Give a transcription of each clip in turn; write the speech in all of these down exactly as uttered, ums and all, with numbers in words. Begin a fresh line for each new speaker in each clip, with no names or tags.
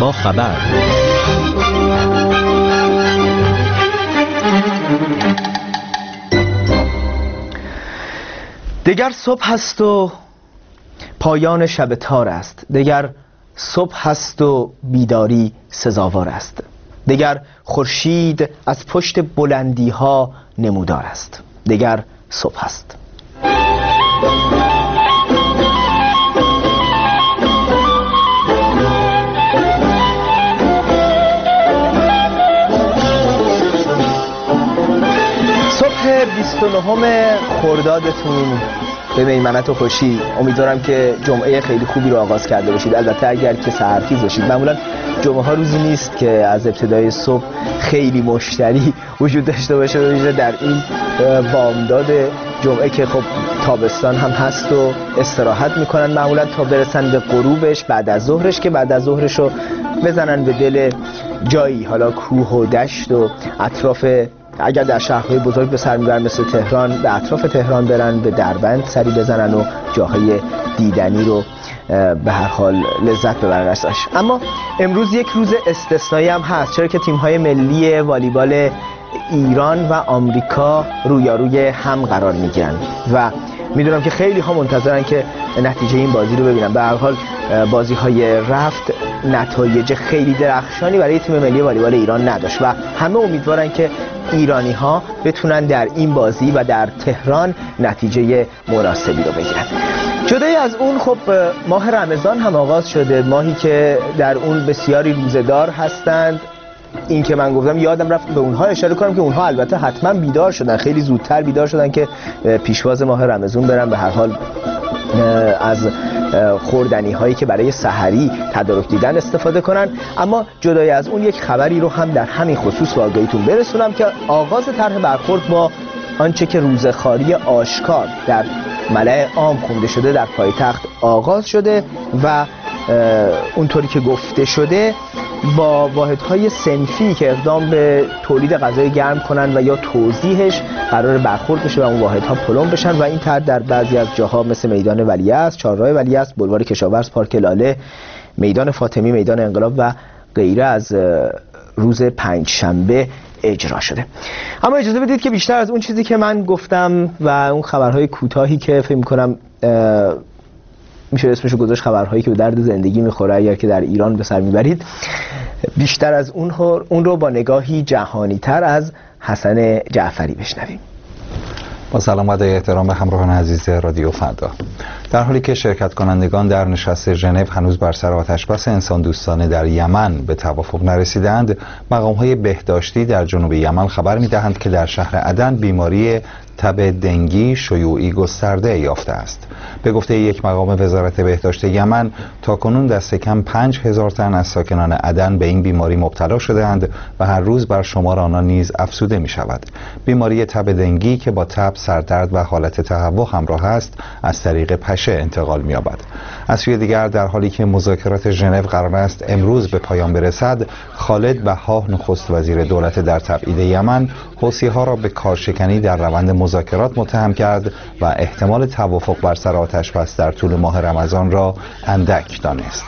با خبر.
دگر صبح است و پایان شب تار است، دگر صبح است و بیداری سزاوار است، دگر خورشید از پشت بلندی ها نمودار است، دگر صبح است. صبح بیست و نهم خردادتون به میمنت و خوشی. امیدوارم که جمعه خیلی خوبی رو آغاز کرده باشید. البته اگر که سحرخیز باشید. معمولا جمعه ها روزی نیست که از ابتدای صبح خیلی مشتری وجود داشته باشه، و در این بامداد جمعه که خب تابستان هم هست و استراحت میکنن معمولا تا برسن به غروبش بعد از ظهرش، که بعد از ظهرش رو بزنن به دل جایی، حالا کوه و دشت و اطراف. اگر در شهرهای بزرگ به سر میبرن مثل تهران، به اطراف تهران برن، به دربند سری بزنن و جاهای دیدنی رو به هر حال لذت ببرن ازش. اما امروز یک روز استثنایی هم هست، چرا که تیم‌های ملی والیبال ایران و آمریکا رویاروی هم قرار میگیرن و میدونم که خیلی ها منتظرن که نتیجه این بازی رو ببینن. به هر حال بازی های رفت نتایج خیلی درخشانی برای تیم ملی والیبال ایران نداشت و همه امیدوارن که ایرانی ها بتونن در این بازی و در تهران نتیجه مناسبی رو بگیرن. جدای از اون خب ماه رمضان هم آغاز شده، ماهی که در اون بسیاری روزه‌دار هستند. این که من گفتم یادم رفت به اونها اشاره کنم که اونها البته حتما بیدار شدن، خیلی زودتر بیدار شدن که پیشواز ماه رمضان برن به هر حال از خوردنی هایی که برای سحری تدارک دیدن استفاده کنن. اما جدای از اون یک خبری رو هم در همین خصوص به آگاهیتون برسونم که آغاز طرح برخورد با آنچه که روزخواری آشکار در ملأ عام خونده شده در پایتخت آغاز شده و اونطوری که گفته شده با واحدهای صنفی که اقدام به تولید غذای گرم کنن و یا توزیعش قرار برخورد بشه و اون واحدها پلم بشن و این طرح در بعضی از جاها مثل میدان ولیعصر، چهارراه ولیعصر، بلوار کشاورز، پارک لاله، میدان فاطمی، میدان انقلاب و غیره از روز پنجشنبه اجرا شده. اما اجازه بدید که بیشتر از اون چیزی که من گفتم و اون خبرهای کوتاهی که فکر می‌کنم میشه اسمشو گذاشت خبرهایی که به درد زندگی میخوره اگر که در ایران به سر میبرید، بیشتر از اون, اون رو با نگاهی جهانی تر از حسن جعفری بشنویم.
با سلام و احترام به همراهان عزیز رادیو فردا. در حالی که شرکت کنندگان در نشست ژنو هنوز بر سر آتشبس انسان دوستانه در یمن به توافق نرسیدند، مقام‌های بهداشتی در جنوب یمن خبر می‌دهند که در شهر عدن بیماری تب دنگی شیوعی گسترده یافته است. به گفته یک مقام وزارت بهداشت یمن، تاکنون دست کم پنج هزار تن از ساکنان عدن به این بیماری مبتلا شده‌اند و هر روز بر شمار آنان نیز افزوده می شود. بیماری تب دنگی که با تب، سردرد و حالت تهوع همراه است، از طریق پشه انتقال می یابد. از سوی دیگر در حالی که مذاکرات ژنو قرار است امروز به پایان برسد، خالد بهاه نخست وزیر دولت در تبعید یمن حوثی‌ها را به کارشکنی در روند مذاکرات متهم کرد و احتمال توافق بر سر آتشبس در طول ماه رمضان را اندک دانست.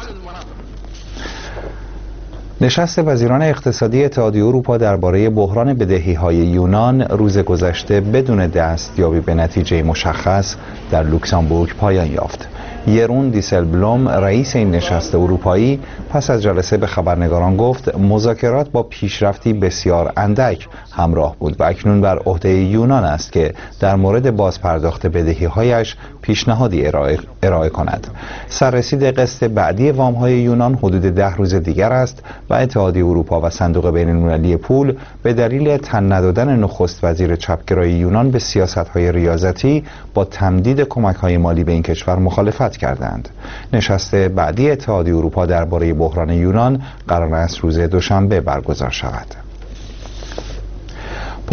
نشست وزیران اقتصادی اتحادیه اروپا درباره بحران بدهی‌های یونان روز گذشته بدون دستیابی به نتیجه مشخص در لوکزامبورگ پایان یافت. یرون دیسلبلوم رئیس این نشست اروپایی پس از جلسه به خبرنگاران گفت مذاکرات با پیشرفتی بسیار اندک همراه بود و اکنون بر عهده یونان است که در مورد بازپرداخت بدهی‌هایش پیشنهادی ارائه, ارائه کند. سررسید قسط بعدی وام‌های یونان حدود ده روز دیگر است و اتحادیه اروپا و صندوق بین‌المللی پول به دلیل تن ندادن نخست وزیر چپگرای یونان به سیاست‌های ریاضتی با تمدید کمک‌های مالی به این کشور مخالفت کردند. نشست بعدی اتحادیه اروپا درباره بحران یونان قرار است روز دوشنبه برگزار شود.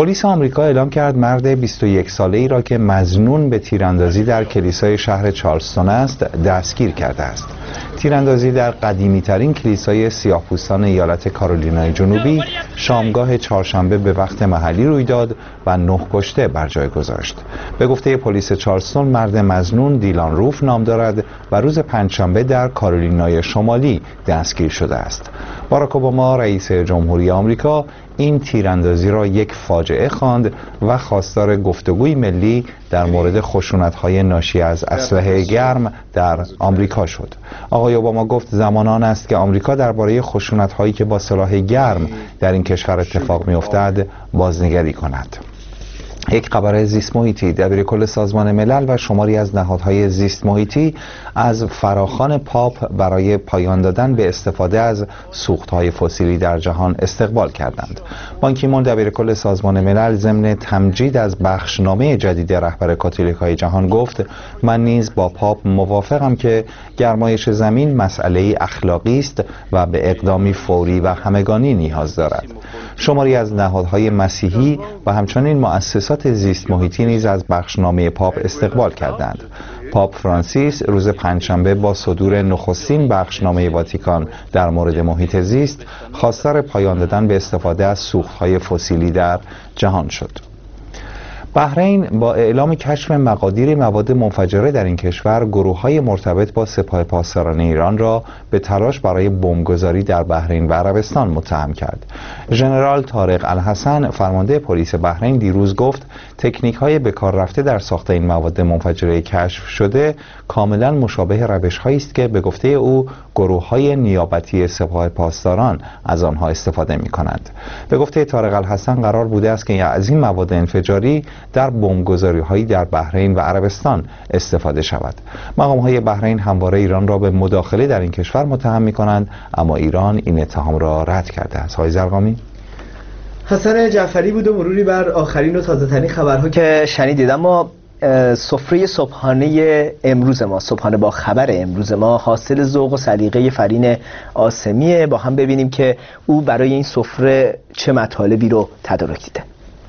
پلیس آمریکا اعلام کرد مرد بیست و یک ساله‌ای را که مظنون به تیراندازی در کلیسای شهر چارلستون است دستگیر کرده است. تیراندازی در قدیمی‌ترین کلیسای سیاه‌پوستان ایالت کارولینای جنوبی شامگاه چهارشنبه به وقت محلی روی داد و نه کشته بر جای گذاشت. به گفته پلیس چارلستون مرد مظنون دیلان روف نام دارد و روز پنجشنبه در کارولینای شمالی دستگیر شده است. باراک اوباما رئیس جمهوری آمریکا این تیراندازی را یک فاجعه خواند و خواستار گفتگوی ملی در مورد خشونت‌های ناشی از اسلحه گرم در آمریکا شد. آقای اوباما گفت زمان آن است که آمریکا درباره خشونت‌هایی که با سلاح گرم در این کشور اتفاق می‌افتد بازنگری کند. یک خبر زیست محیطی: دبیرکل سازمان ملل و شماری از نهادهای زیست محیطی از فراخوان پاپ برای پایان دادن به استفاده از سوختهای فسیلی در جهان استقبال کردند. بان کی مون دبیرکل سازمان ملل ضمن تمجید از بخشنامه جدید رهبر کاتولیکای جهان گفت من نیز با پاپ موافقم که گرمایش زمین مسئله اخلاقی است و به اقدامی فوری و همگانی نیاز دارد. شماری از نهادهای مسیحی و همچنین مؤسسات زیست محیطی نیز از بخشنامه پاپ استقبال کردند. پاپ فرانسیس روز پنجشنبه با صدور نخستین بخشنامه واتیکان در مورد محیط زیست خواستار پایان دادن به استفاده از سوختهای فسیلی در جهان شد. بحرین با اعلام کشف مقادیر مواد منفجره در این کشور گروه‌های مرتبط با سپاه پاسداران ایران را به تلاش برای بمبگذاری در بحرین و عربستان متهم کرد. ژنرال طارق الحسن فرمانده پلیس بحرین دیروز گفت تکنیک‌های به کار رفته در ساخت این مواد منفجره کشف شده کاملا مشابه روش‌هایی است که به گفته او گروه‌های نیابتی سپاه پاسداران از آنها استفاده می‌کنند. به گفته طارق الحسن قرار بوده است که از این مواد انفجاری در بمبگذاری‌هایی در بحرین و عربستان استفاده شود. مقام‌های بحرین همواره ایران را به مداخله در این کشور متهم می‌کنند، اما ایران این اتهام را رد کرده است. های زرقامی.
حسن جعفری بود و مروری بر آخرین و تازه‌ترین خبرها که شنیدید. اما سفره صبحانه امروز ما، صبحانه با خبر امروز ما، حاصل ذوق و سلیقه فرین آسمیه. با هم ببینیم که او برای این سفره چه مطالبی رو تدارک دیده.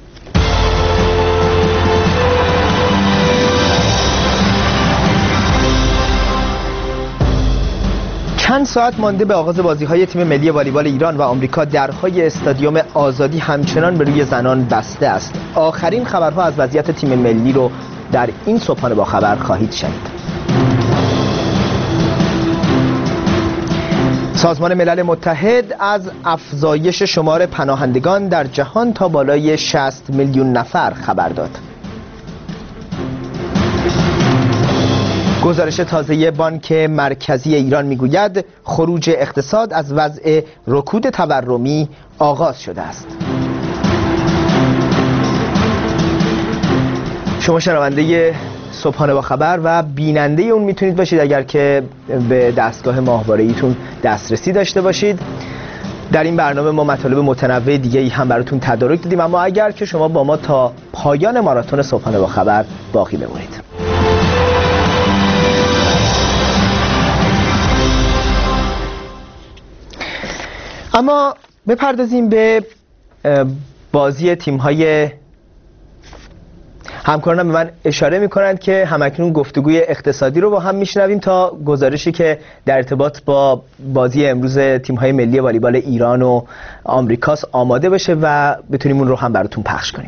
چند ساعت مانده به آغاز بازی‌های تیم ملی والیبال ایران و آمریکا، درهای استادیوم آزادی همچنان به روی زنان بسته است. آخرین خبرها از وضعیت تیم ملی رو در این صبحانه با خبر خواهید شنید. سازمان ملل متحد از افزایش شمار پناهندگان در جهان تا بالای شصت میلیون نفر خبر داد. گزارش تازه بانک مرکزی ایران میگوید خروج اقتصاد از وضع رکود تورمی آغاز شده است. شما شنونده صبحانه با خبر و بیننده اون میتونید باشید اگر که به دستگاه ماهواره ایتون دسترسی داشته باشید. در این برنامه ما مطالب متنوع دیگه ای هم براتون تدارک دیدیم، اما اگر که شما با ما تا پایان ماراتون صبحانه با خبر باقی بمونید. اما بپردازیم به بازی تیم‌های. همکارانم به من اشاره می‌کنند که همکنون گفتگوی اقتصادی رو با هم میشنویم تا گزارشی که در ارتباط با بازی امروز تیم‌های ملی والیبال ایران و آمریکاست آماده بشه و بتونیم اون رو هم براتون پخش کنیم.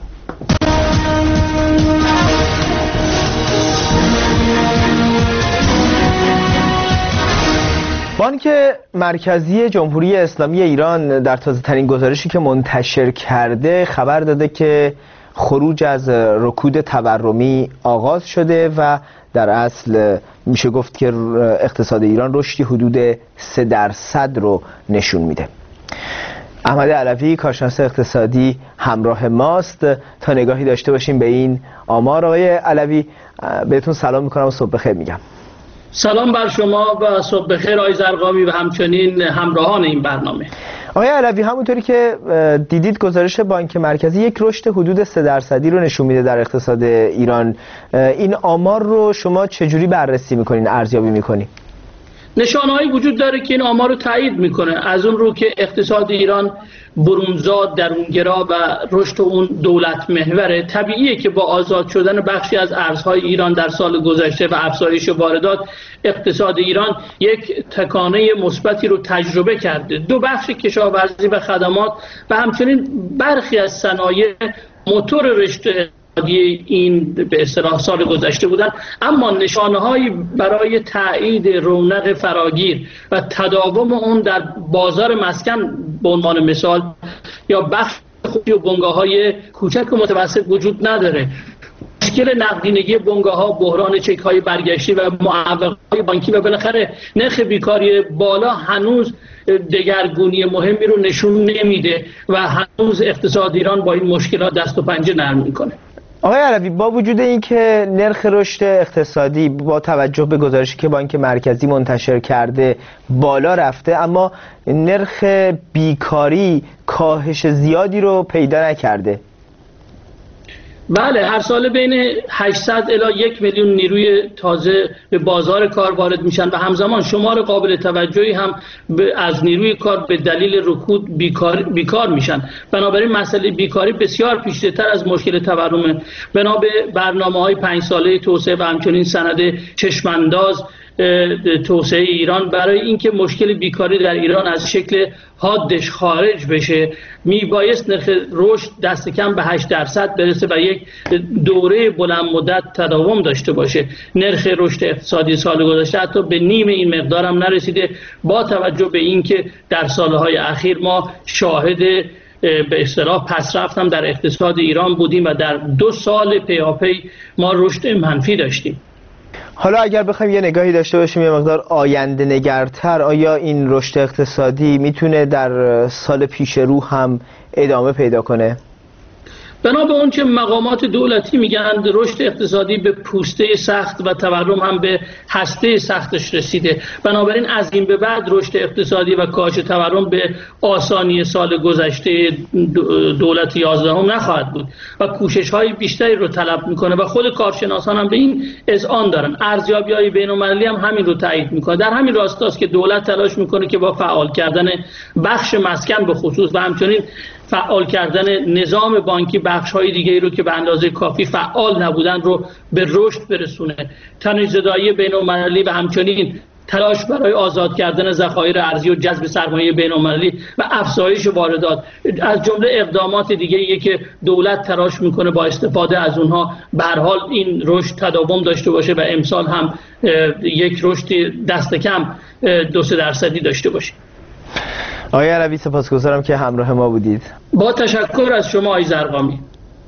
بانک مرکزی جمهوری اسلامی ایران در تازه‌ترین گزارشی که منتشر کرده خبر داده که خروج از رکود تورمی آغاز شده و در اصل میشه گفت که اقتصاد ایران رشدی حدود سه درصد رو نشون میده. احمد علوی کارشناس اقتصادی همراه ماست تا نگاهی داشته باشیم به این آمار. آقای علوی بهتون سلام میکنم و صبح بخیر میگم.
سلام بر شما و صبح بخیر آقای زرقامی و همچنین همراهان این برنامه.
آقای علوی، همونطوری که دیدید گزارش بانک مرکزی یک رشد حدود سه درصدی رو نشون میده در اقتصاد ایران. این آمار رو شما چجوری بررسی میکنین، ارزیابی میکنین؟
نشانه‌هایی وجود داره که این آمار رو تایید میکنه. از اون رو که اقتصاد ایران برونزاد، درونگرا و رشد اون دولت محوره، طبیعیه که با آزاد شدن بخشی از ارزهای ایران در سال گذشته و افزایش واردات، اقتصاد ایران یک تکانه مثبتی رو تجربه کرده. دو بخش کشاورزی و خدمات و همچنین برخی از صنایع موتور رشد این به اصطلاح سال گذشته بودن، اما نشانه‌هایی برای تایید رونق فراگیر و تداوم اون در بازار مسکن به عنوان مثال یا بخش خوبی و بنگاه‌های کوچک و متوسط وجود نداره. مشکل نقدینگی بنگاه‌ها، بحران چک‌های برگشتی و معوق‌های بانکی و بالاخره نرخ بیکاری بالا هنوز دگرگونی مهمی رو نشون نمیده و هنوز اقتصاد ایران با این مشکلات دست و پنجه نرم میکنه.
آقای علوی، با وجود اینکه نرخ رشد اقتصادی با توجه به گزارشی که بانک مرکزی منتشر کرده بالا رفته، اما نرخ بیکاری کاهش زیادی رو پیدا نکرده.
بله، هر سال بین هشتصد الی یک میلیون نیروی تازه به بازار کار وارد میشن و همزمان شمار قابل توجهی هم از نیروی کار به دلیل رکود بیکار, بیکار میشن. بنابراین مسئله بیکاری بسیار پیچیده‌تر از مشکل تورمه. بنا به برنامه‌های پنج ساله توسعه و همچنین سند چشمانداز توسعه ایران، برای اینکه مشکل بیکاری در ایران از شکل حادش خارج بشه میبایست نرخ رشد دست کم به هشت درصد برسه و یک دوره بلند مدت تداوم داشته باشه. نرخ رشد اقتصادی سال گذشته حتی به نیم این مقدار هم نرسیده، با توجه به اینکه در سالهای اخیر ما شاهد به اصطلاح پسرفت هم در اقتصاد ایران بودیم و در دو سال پیاپی ما رشد منفی داشتیم.
حالا اگر بخوایم یه نگاهی داشته باشیم یه مقدار آینده نگرتر، آیا این رشد اقتصادی میتونه در سال پیش رو هم ادامه پیدا کنه؟
بنا به اون که مقامات دولتی میگن رشد اقتصادی به پوسته سخت و تورم هم به هسته سختش رسیده، بنابراین از این به بعد رشد اقتصادی و کاهش تورم به آسانی سال گذشته دولت یازدهم نخواهد بود و کوشش های بیشتری رو طلب میکنه و خود کارشناسان هم به این اذعان دارن. ارزیابی های بین المللی هم همین رو تایید میکنه. در همین راستاست که دولت تلاش میکنه که با فعال کردن بخش مسکن به خصوص و همچنین فعال کردن نظام بانکی بخش‌های دیگه‌ای رو که به اندازه کافی فعال نبودن رو به رشد برسونه. تنش‌زدایی بین‌المللی و همچنین تلاش برای آزاد کردن ذخایر ارزی و جذب سرمایه بین‌المللی و افزایش واردات از جمله اقدامات دیگه‌ای که دولت تلاش میکنه با استفاده از اونها به هر حال این رشد تداوم داشته باشه و امسال هم یک رشد دست کم دو سه درصدی داشته باشه.
آقای علوی سپاسگزارم که همراه ما بودید.
با تشکر از شما آقای زرقامی.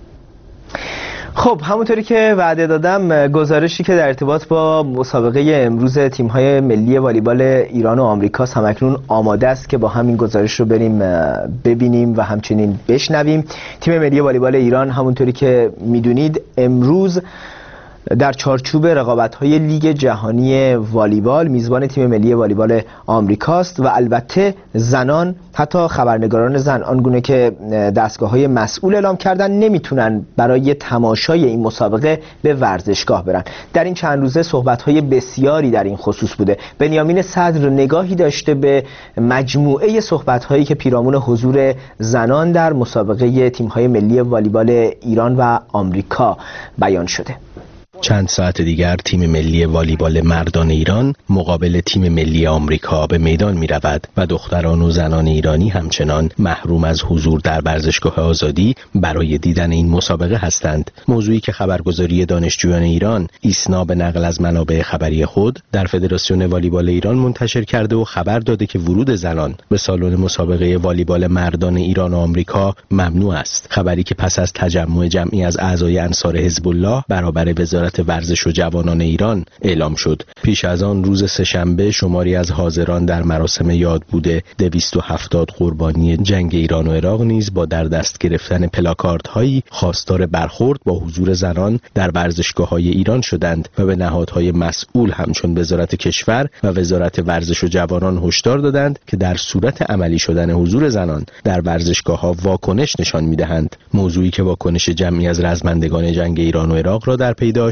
خب همونطوری که وعده دادم، گزارشی که در ارتباط با مسابقه امروز تیم‌های ملی والیبال ایران و آمریکا همکنون آماده است که با همین گزارش رو بریم ببینیم و همچنین بشنویم. تیم ملی والیبال ایران همونطوری که میدونید امروز در چارچوب رقابت‌های لیگ جهانی والیبال میزبان تیم ملی والیبال آمریکاست و البته زنان، حتی خبرنگاران زن آنگونه که دستگاه‌های مسئول اعلام کردن، نمیتونن برای تماشای این مسابقه به ورزشگاه برن. در این چند روزه صحبت‌های بسیاری در این خصوص بوده. بنیامین صدر نگاهی داشته به مجموعه صحبت‌هایی که پیرامون حضور زنان در مسابقه تیم‌های ملی والیبال ایران و آمریکا بیان شده.
چند ساعت دیگر تیم ملی والیبال مردان ایران مقابل تیم ملی آمریکا به میدان می رود و دختران و زنان ایرانی همچنان محروم از حضور در ورزشگاه آزادی برای دیدن این مسابقه هستند. موضوعی که خبرگزاری دانشجویان ایران ایسنا به نقل از منابع خبری خود در فدراسیون والیبال ایران منتشر کرده و خبر داده که ورود زنان به سالن مسابقه والیبال مردان ایران و آمریکا ممنوع است. خبری که پس از تجمع جمعی از اعضای انصار حزب الله برابر وزارت ورزش و جوانان ایران اعلام شد. پیش از آن روز سه‌شنبه شماری از حاضران در مراسم یاد بوده دویست و هفتاد قربانی جنگ ایران و عراق نیز با در دست گرفتن پلاکاردهایی خواستار برخورد با حضور زنان در ورزشگاه‌های ایران شدند و به نهادهای مسئول همچون وزارت کشور و وزارت ورزش و جوانان هشدار دادند که در صورت عملی شدن حضور زنان در ورزشگاه‌ها واکنش نشان می‌دهند. موضوعی که واکنش جمعی از رزمندگان جنگ ایران و عراق را در پی داشت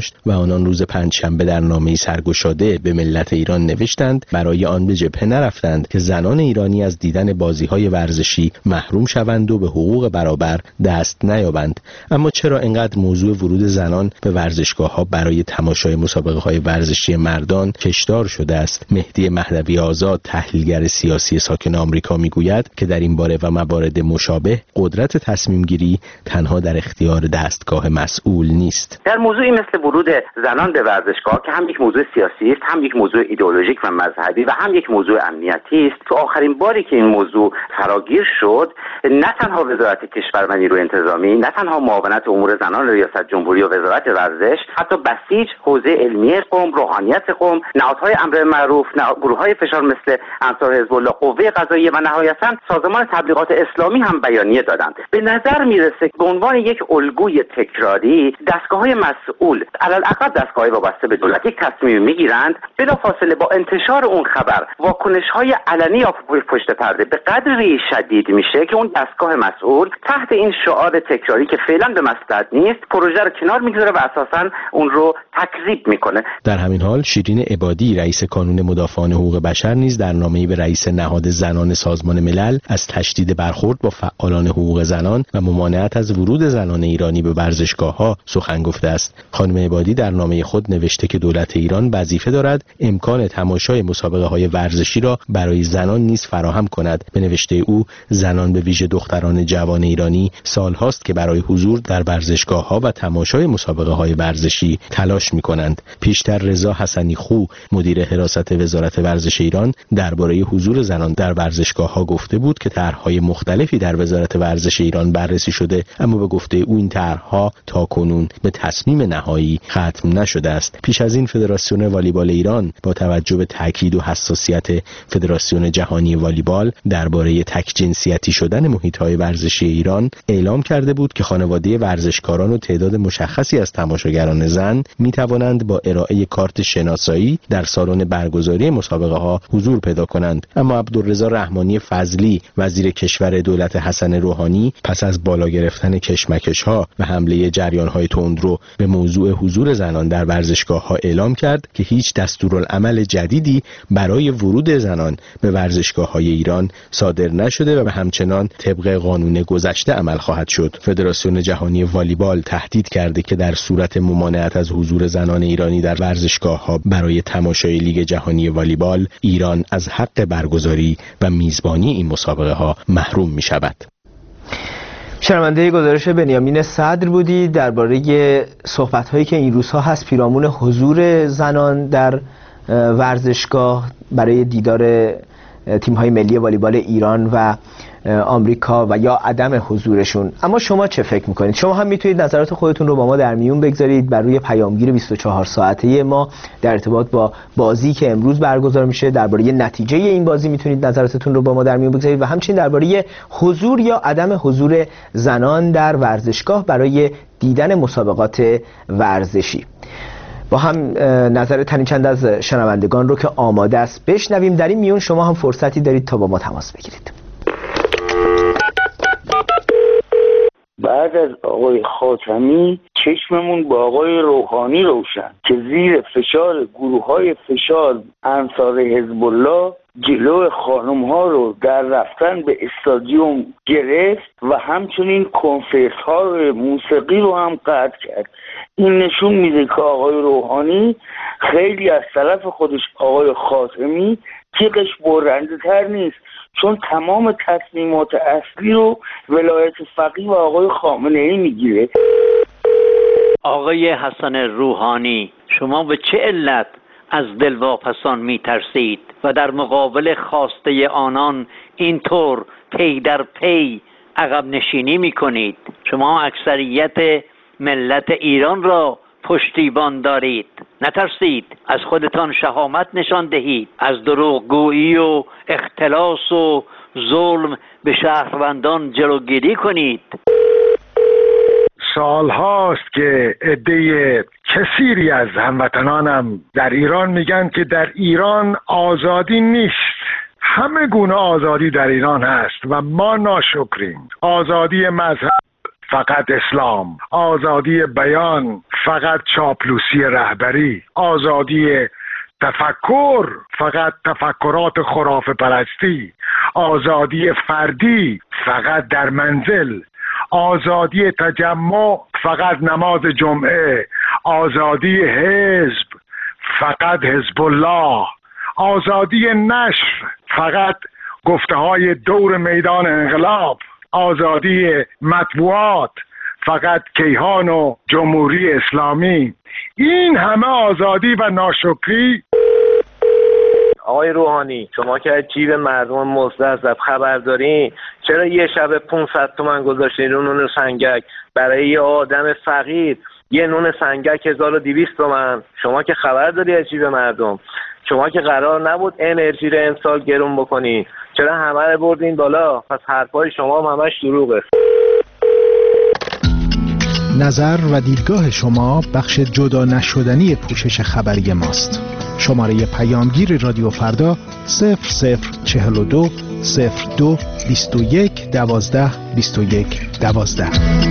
داشت و آنان روز پنجشنبه در نامه‌ای سرگشاده به ملت ایران نوشتند برای آن به جبهه نرفتند که زنان ایرانی از دیدن بازی‌های ورزشی محروم شوند و به حقوق برابر دست نیابند. اما چرا اینقدر موضوع ورود زنان به ورزشگاه‌ها برای تماشای مسابقه‌های ورزشی مردان کشدار شده است؟ مهدی مهدوی آزاد، تحلیلگر سیاسی ساکن آمریکا، میگوید که در این باره و موارد مشابه قدرت تصمیم گیری تنها در اختیار دستگاه مسئول نیست.
در موضوعی مثل ورود زنان به ورزشگاه که هم یک موضوع سیاسی است، هم یک موضوع ایدئولوژیک و مذهبی و هم یک موضوع امنیتی است، تو آخرین باری که این موضوع فراگیر شد نه تنها وزارت کشور و نیروی انتظامی، نه تنها معاونت امور زنان ریاست جمهوری و وزارت ورزش، حتی بسیج حوزه علمی قم، روحانیت قم، نهادهای امر معروف، گروه‌های فشار مثل انصار حزب الله، قوه قضاییه و نهایتاً سازمان تبلیغات اسلامی هم بیانیه دادند. به نظر میرسه به عنوان یک الگوی تکراری دستگاه‌های مسئول، علالاقل دستگاه‌های وابسته به دولت، یک تصمیم میگیرند، بلافاصله با انتشار اون خبر واکنش‌های علنی یا پشت پرده به قدری شدید میشه که اون دستگاه مسئول تحت این شعار تکراری که فعلا به مصلحت نیست پروژه رو کنار میگذاره و اساساً اون رو تکذیب میکنه.
در همین حال شیرین عبادی، رئیس کانون مدافعان حقوق بشر، نیز در نامه‌ای به رئیس نهاد زنان سازمان ملل از تشدید برخورد با فعالان حقوق زنان و ممانعت از ورود زنان ایرانی به ورزشگاه‌ها سخن گفته است. خانم عبادی در نامه خود نوشته که دولت ایران وظیفه دارد امکان تماشای مسابقه‌های ورزشی را برای زنان نیز فراهم کند. به نوشته او، زنان به ویژه دختران جوان ایرانی سال‌هاست که برای حضور در ورزشگاه‌ها و تماشای مسابقه‌های ورزشی تلاش می‌کنند. پیشتر رضا حسنی خو، مدیر حراست وزارت ورزش ایران، درباره حضور زنان در ورزشگاه‌ها گفته بود که طرح‌های مختلفی در وزارت ورزش ایران بررسی شده، اما به گفته او این طرح‌ها تاکنون به تصمیم نهایی ختم نشده است. پیش از این فدراسیون والیبال ایران با توجه به تاکید و حساسیت فدراسیون جهانی والیبال درباره تک جنسیتی شدن محیط‌های ورزشی ایران اعلام کرده بود که خانواده ورزشکاران و تعداد مشخصی از تماشاگران زن می‌توانند با ارائه کارت شناسایی در سالن برگزاری مسابقه‌ها حضور پیدا کنند. اما عبدالرضا رحمانی فضلی، وزیر کشور دولت حسن روحانی، پس از بالا گرفتن کشمکش‌ها و حمله جریان‌های تندرو به موضوع حضور زنان در ورزشگاه‌ها اعلام کرد که هیچ دستورالعمل جدیدی برای ورود زنان به ورزشگاه‌های ایران صادر نشده و همچنان طبق قانون گذشته عمل خواهد شد. فدراسیون جهانی والیبال تهدید کرده که در صورت ممانعت از حضور زنان ایرانی در ورزشگاه‌ها برای تماشای لیگ جهانی والیبال، ایران از حق برگزاری و میزبانی این مسابقه‌ها محروم می‌شود.
شنونده گزارش بنیامین صدر بودی درباره صحبت‌هایی که این روزها هست پیرامون حضور زنان در ورزشگاه برای دیدار تیم‌های ملی والیبال ایران و آمریکا و یا عدم حضورشون. اما شما چه فکر میکنید؟ شما هم میتونید نظرات خودتون رو با ما در میون بگذارید بر روی پیامگیر بیست و چهار ساعته ما در ارتباط با بازی که امروز برگزار میشه. درباره نتیجه این بازی میتونید نظراتتون رو با ما در میون بگذارید و همچنین درباره حضور یا عدم حضور زنان در ورزشگاه برای دیدن مسابقات ورزشی. با هم نظر تنی چند از شنوندگان رو که آماده است بشنویم. در این میون شما هم فرصتی دارید تا با ما تماس بگیرید.
بعد از آقای خاتمی چشممون با آقای روحانی روشن که زیر فشار گروه‌های فشار انصار حزب الله جلو خانم ها رو در رفتن به استادیوم گرفت و همچنین کنفرت ها موسیقی رو هم قطع کرد. این نشون میده که آقای روحانی خیلی از طرف خودش آقای خاتمی تیغش برنده تر نیست، چون تمام تصمیمات اصلی رو ولایت فقیه و آقای خامنه ای میگیره.
آقای حسن روحانی، شما به چه علت از دلواپسان میترسید و در مقابل خواسته آنان اینطور پی در پی عقب نشینی میکنید؟ شما اکثریت ملت ایران را پشتیبان دارید. نترسید، از خودتان شهامت نشان دهید، از دروغگویی و اختلاس و ظلم به شهروندان جلوگیری کنید.
سال هاست که عده کثیری از هموطنانم در ایران میگن که در ایران آزادی نیست. همه گونه آزادی در ایران هست و ما ناشکریم. آزادی مذهب، فقط اسلام. آزادی بیان فقط چاپلوسی رهبری. آزادی تفکر فقط تفکرات خرافه پرستی. آزادی فردی فقط در منزل. آزادی تجمع فقط نماز جمعه. آزادی حزب فقط حزب الله. آزادی نشر فقط گفته های دور میدان انقلاب. آزادی مطبوعات فقط کیهان و جمهوری اسلامی. این همه آزادی و ناشکری.
آقای روحانی، شما که از جیب مردم مستضعف خبر دارین، چرا یه شب پانصد تومن گذاشتین رو نون سنگک برای یه آدم فقیر؟ یه نون سنگک هزار و دویست تومن. شما که خبر داری از جیب مردم. شما که قرار نبود انرژی رو امسال گرون بکنین، چرا همه رو بردین بالا؟ پس حرفای شما هم همش دروغه.
نظر و دیدگاه شما بخش جدا نشدنی پوشش خبری ماست. شماره پیامگیر رادیو فردا صفر صفر چهل و دو صفر دو بیست و یک دوازده بیست و یک دوازده.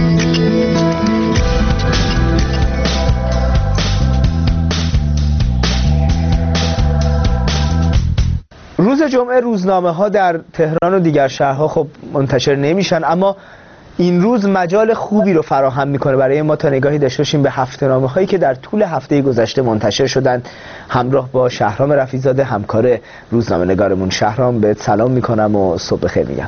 روز جمعه روزنامه ها در تهران و دیگر شهرها خب منتشر نمیشن، اما این روز مجال خوبی رو فراهم میکنه برای ما تا نگاهی داشته باشیم به هفته‌نامه هایی که در طول هفته گذشته منتشر شدند. همراه با شهرام رفیع‌زاده همکار روزنامه نگارمون. شهرام، بهت سلام میکنم و صبح بخیر میگم.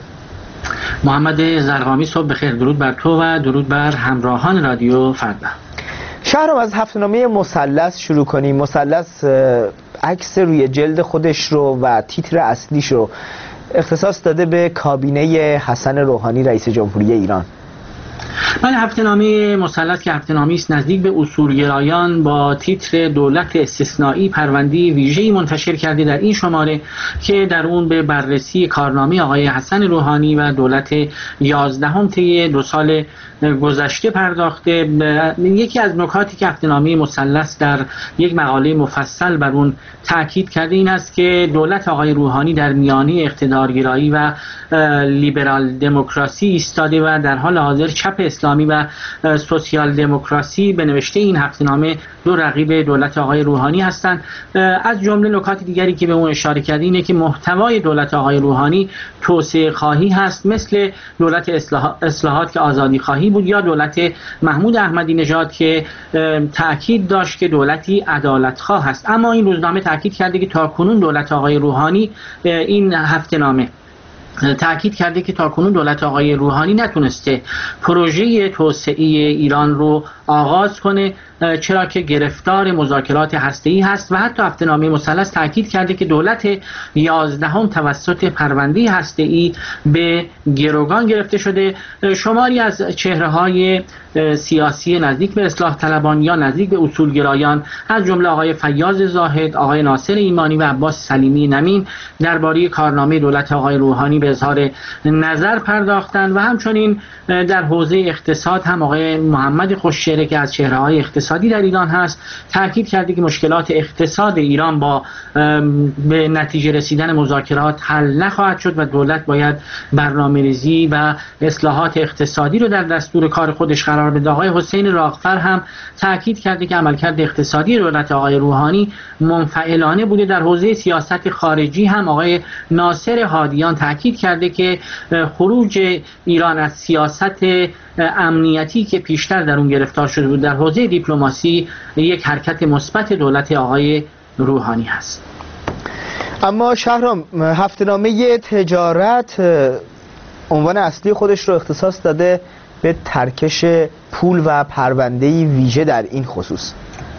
محمد زرقامی، صبح بخیر. درود بر تو و درود بر همراهان رادیو فردا.
شهرام، از هفته‌نامه مثلث شروع کنیم. مثلث عکس روی جلد خودش رو و تیتر اصلیش رو اختصاص داده به کابینه حسن روحانی رئیس جمهوری ایران.
بله، هفته‌نامه مثلث که هفته‌نامه‌ای است نزدیک به اصولگرایان با تیتر دولت استثنایی پرونده ویژه‌ای منتشر کرده در این شماره که در اون به بررسی کارنامه آقای حسن روحانی و دولت یازدهم طی دو سال گذشته پرداخته. یکی از نکاتی که هفته‌نامه مثلث در یک مقاله مفصل بر اون تاکید کرده این است که دولت آقای روحانی در میانه اقتدارگرایی و لیبرال دموکراسی ایستاده و در حال حاضر چپ اسلامی و سوسیال دموکراسی به نوشته این هفته‌نامه دو رقیب دولت آقای روحانی هستند. از جمله نکات دیگری که به اون اشاره کرده اینه که محتوای دولت آقای روحانی توسعه خواهی هست، مثل دولت اصلاحات که آزادی خواهی بود، یا دولت محمود احمدی نژاد که تأکید داشت که دولتی عدالت خواه هست. اما این روزنامه تأکید کرده که تاکنون دولت آقای روحانی، این هفته‌نامه تأکید کرده که تاکنون دولت آقای روحانی نتونسته پروژه توسعه ایران رو آغاز کنه، چرا که گرفتار مذاکرات هسته‌ای هست. و حتی هفته‌نامه مثلث تأکید کرده که دولت یازدهم توسط پرونده هسته‌ای به گروگان گرفته شده. شماری از چهره‌های سیاسی نزدیک به اصلاح طلبان یا نزدیک به اصولگرایان از جمله آقای فیاض زاهد، آقای ناصر ایمانی و عباس سلیمی نمین درباره کارنامه دولت آقای روحانی به اظهار نظر پرداختند. و همچنین در حوزه اقتصاد هم آقای محمد خوشچهره که از چهره‌های اقتصادی در ایران هست تاکید کرده که مشکلات اقتصاد ایران با به نتیجه رسیدن مذاکرات حل نخواهد شد و دولت باید برنامه‌ریزی و اصلاحات اقتصادی رو در دستور کار خودش قرار بده. آقای حسین راغفر هم تاکید کرده که عملکرد اقتصادی دولت آقای روحانی منفعلانه بوده. در حوزه سیاست خارجی هم آقای ناصر هادیان تاکید کرده که خروج ایران از سیاست امنیتی که پیشتر در اون گرفتار شده بود در حوزه دیپلماسی یک حرکت مثبت دولت آقای روحانی هست.
اما شهرام، هفته‌نامه تجارت عنوان اصلی خودش رو اختصاص داده به ترکش پول و پرونده‌ای ویژه در این خصوص.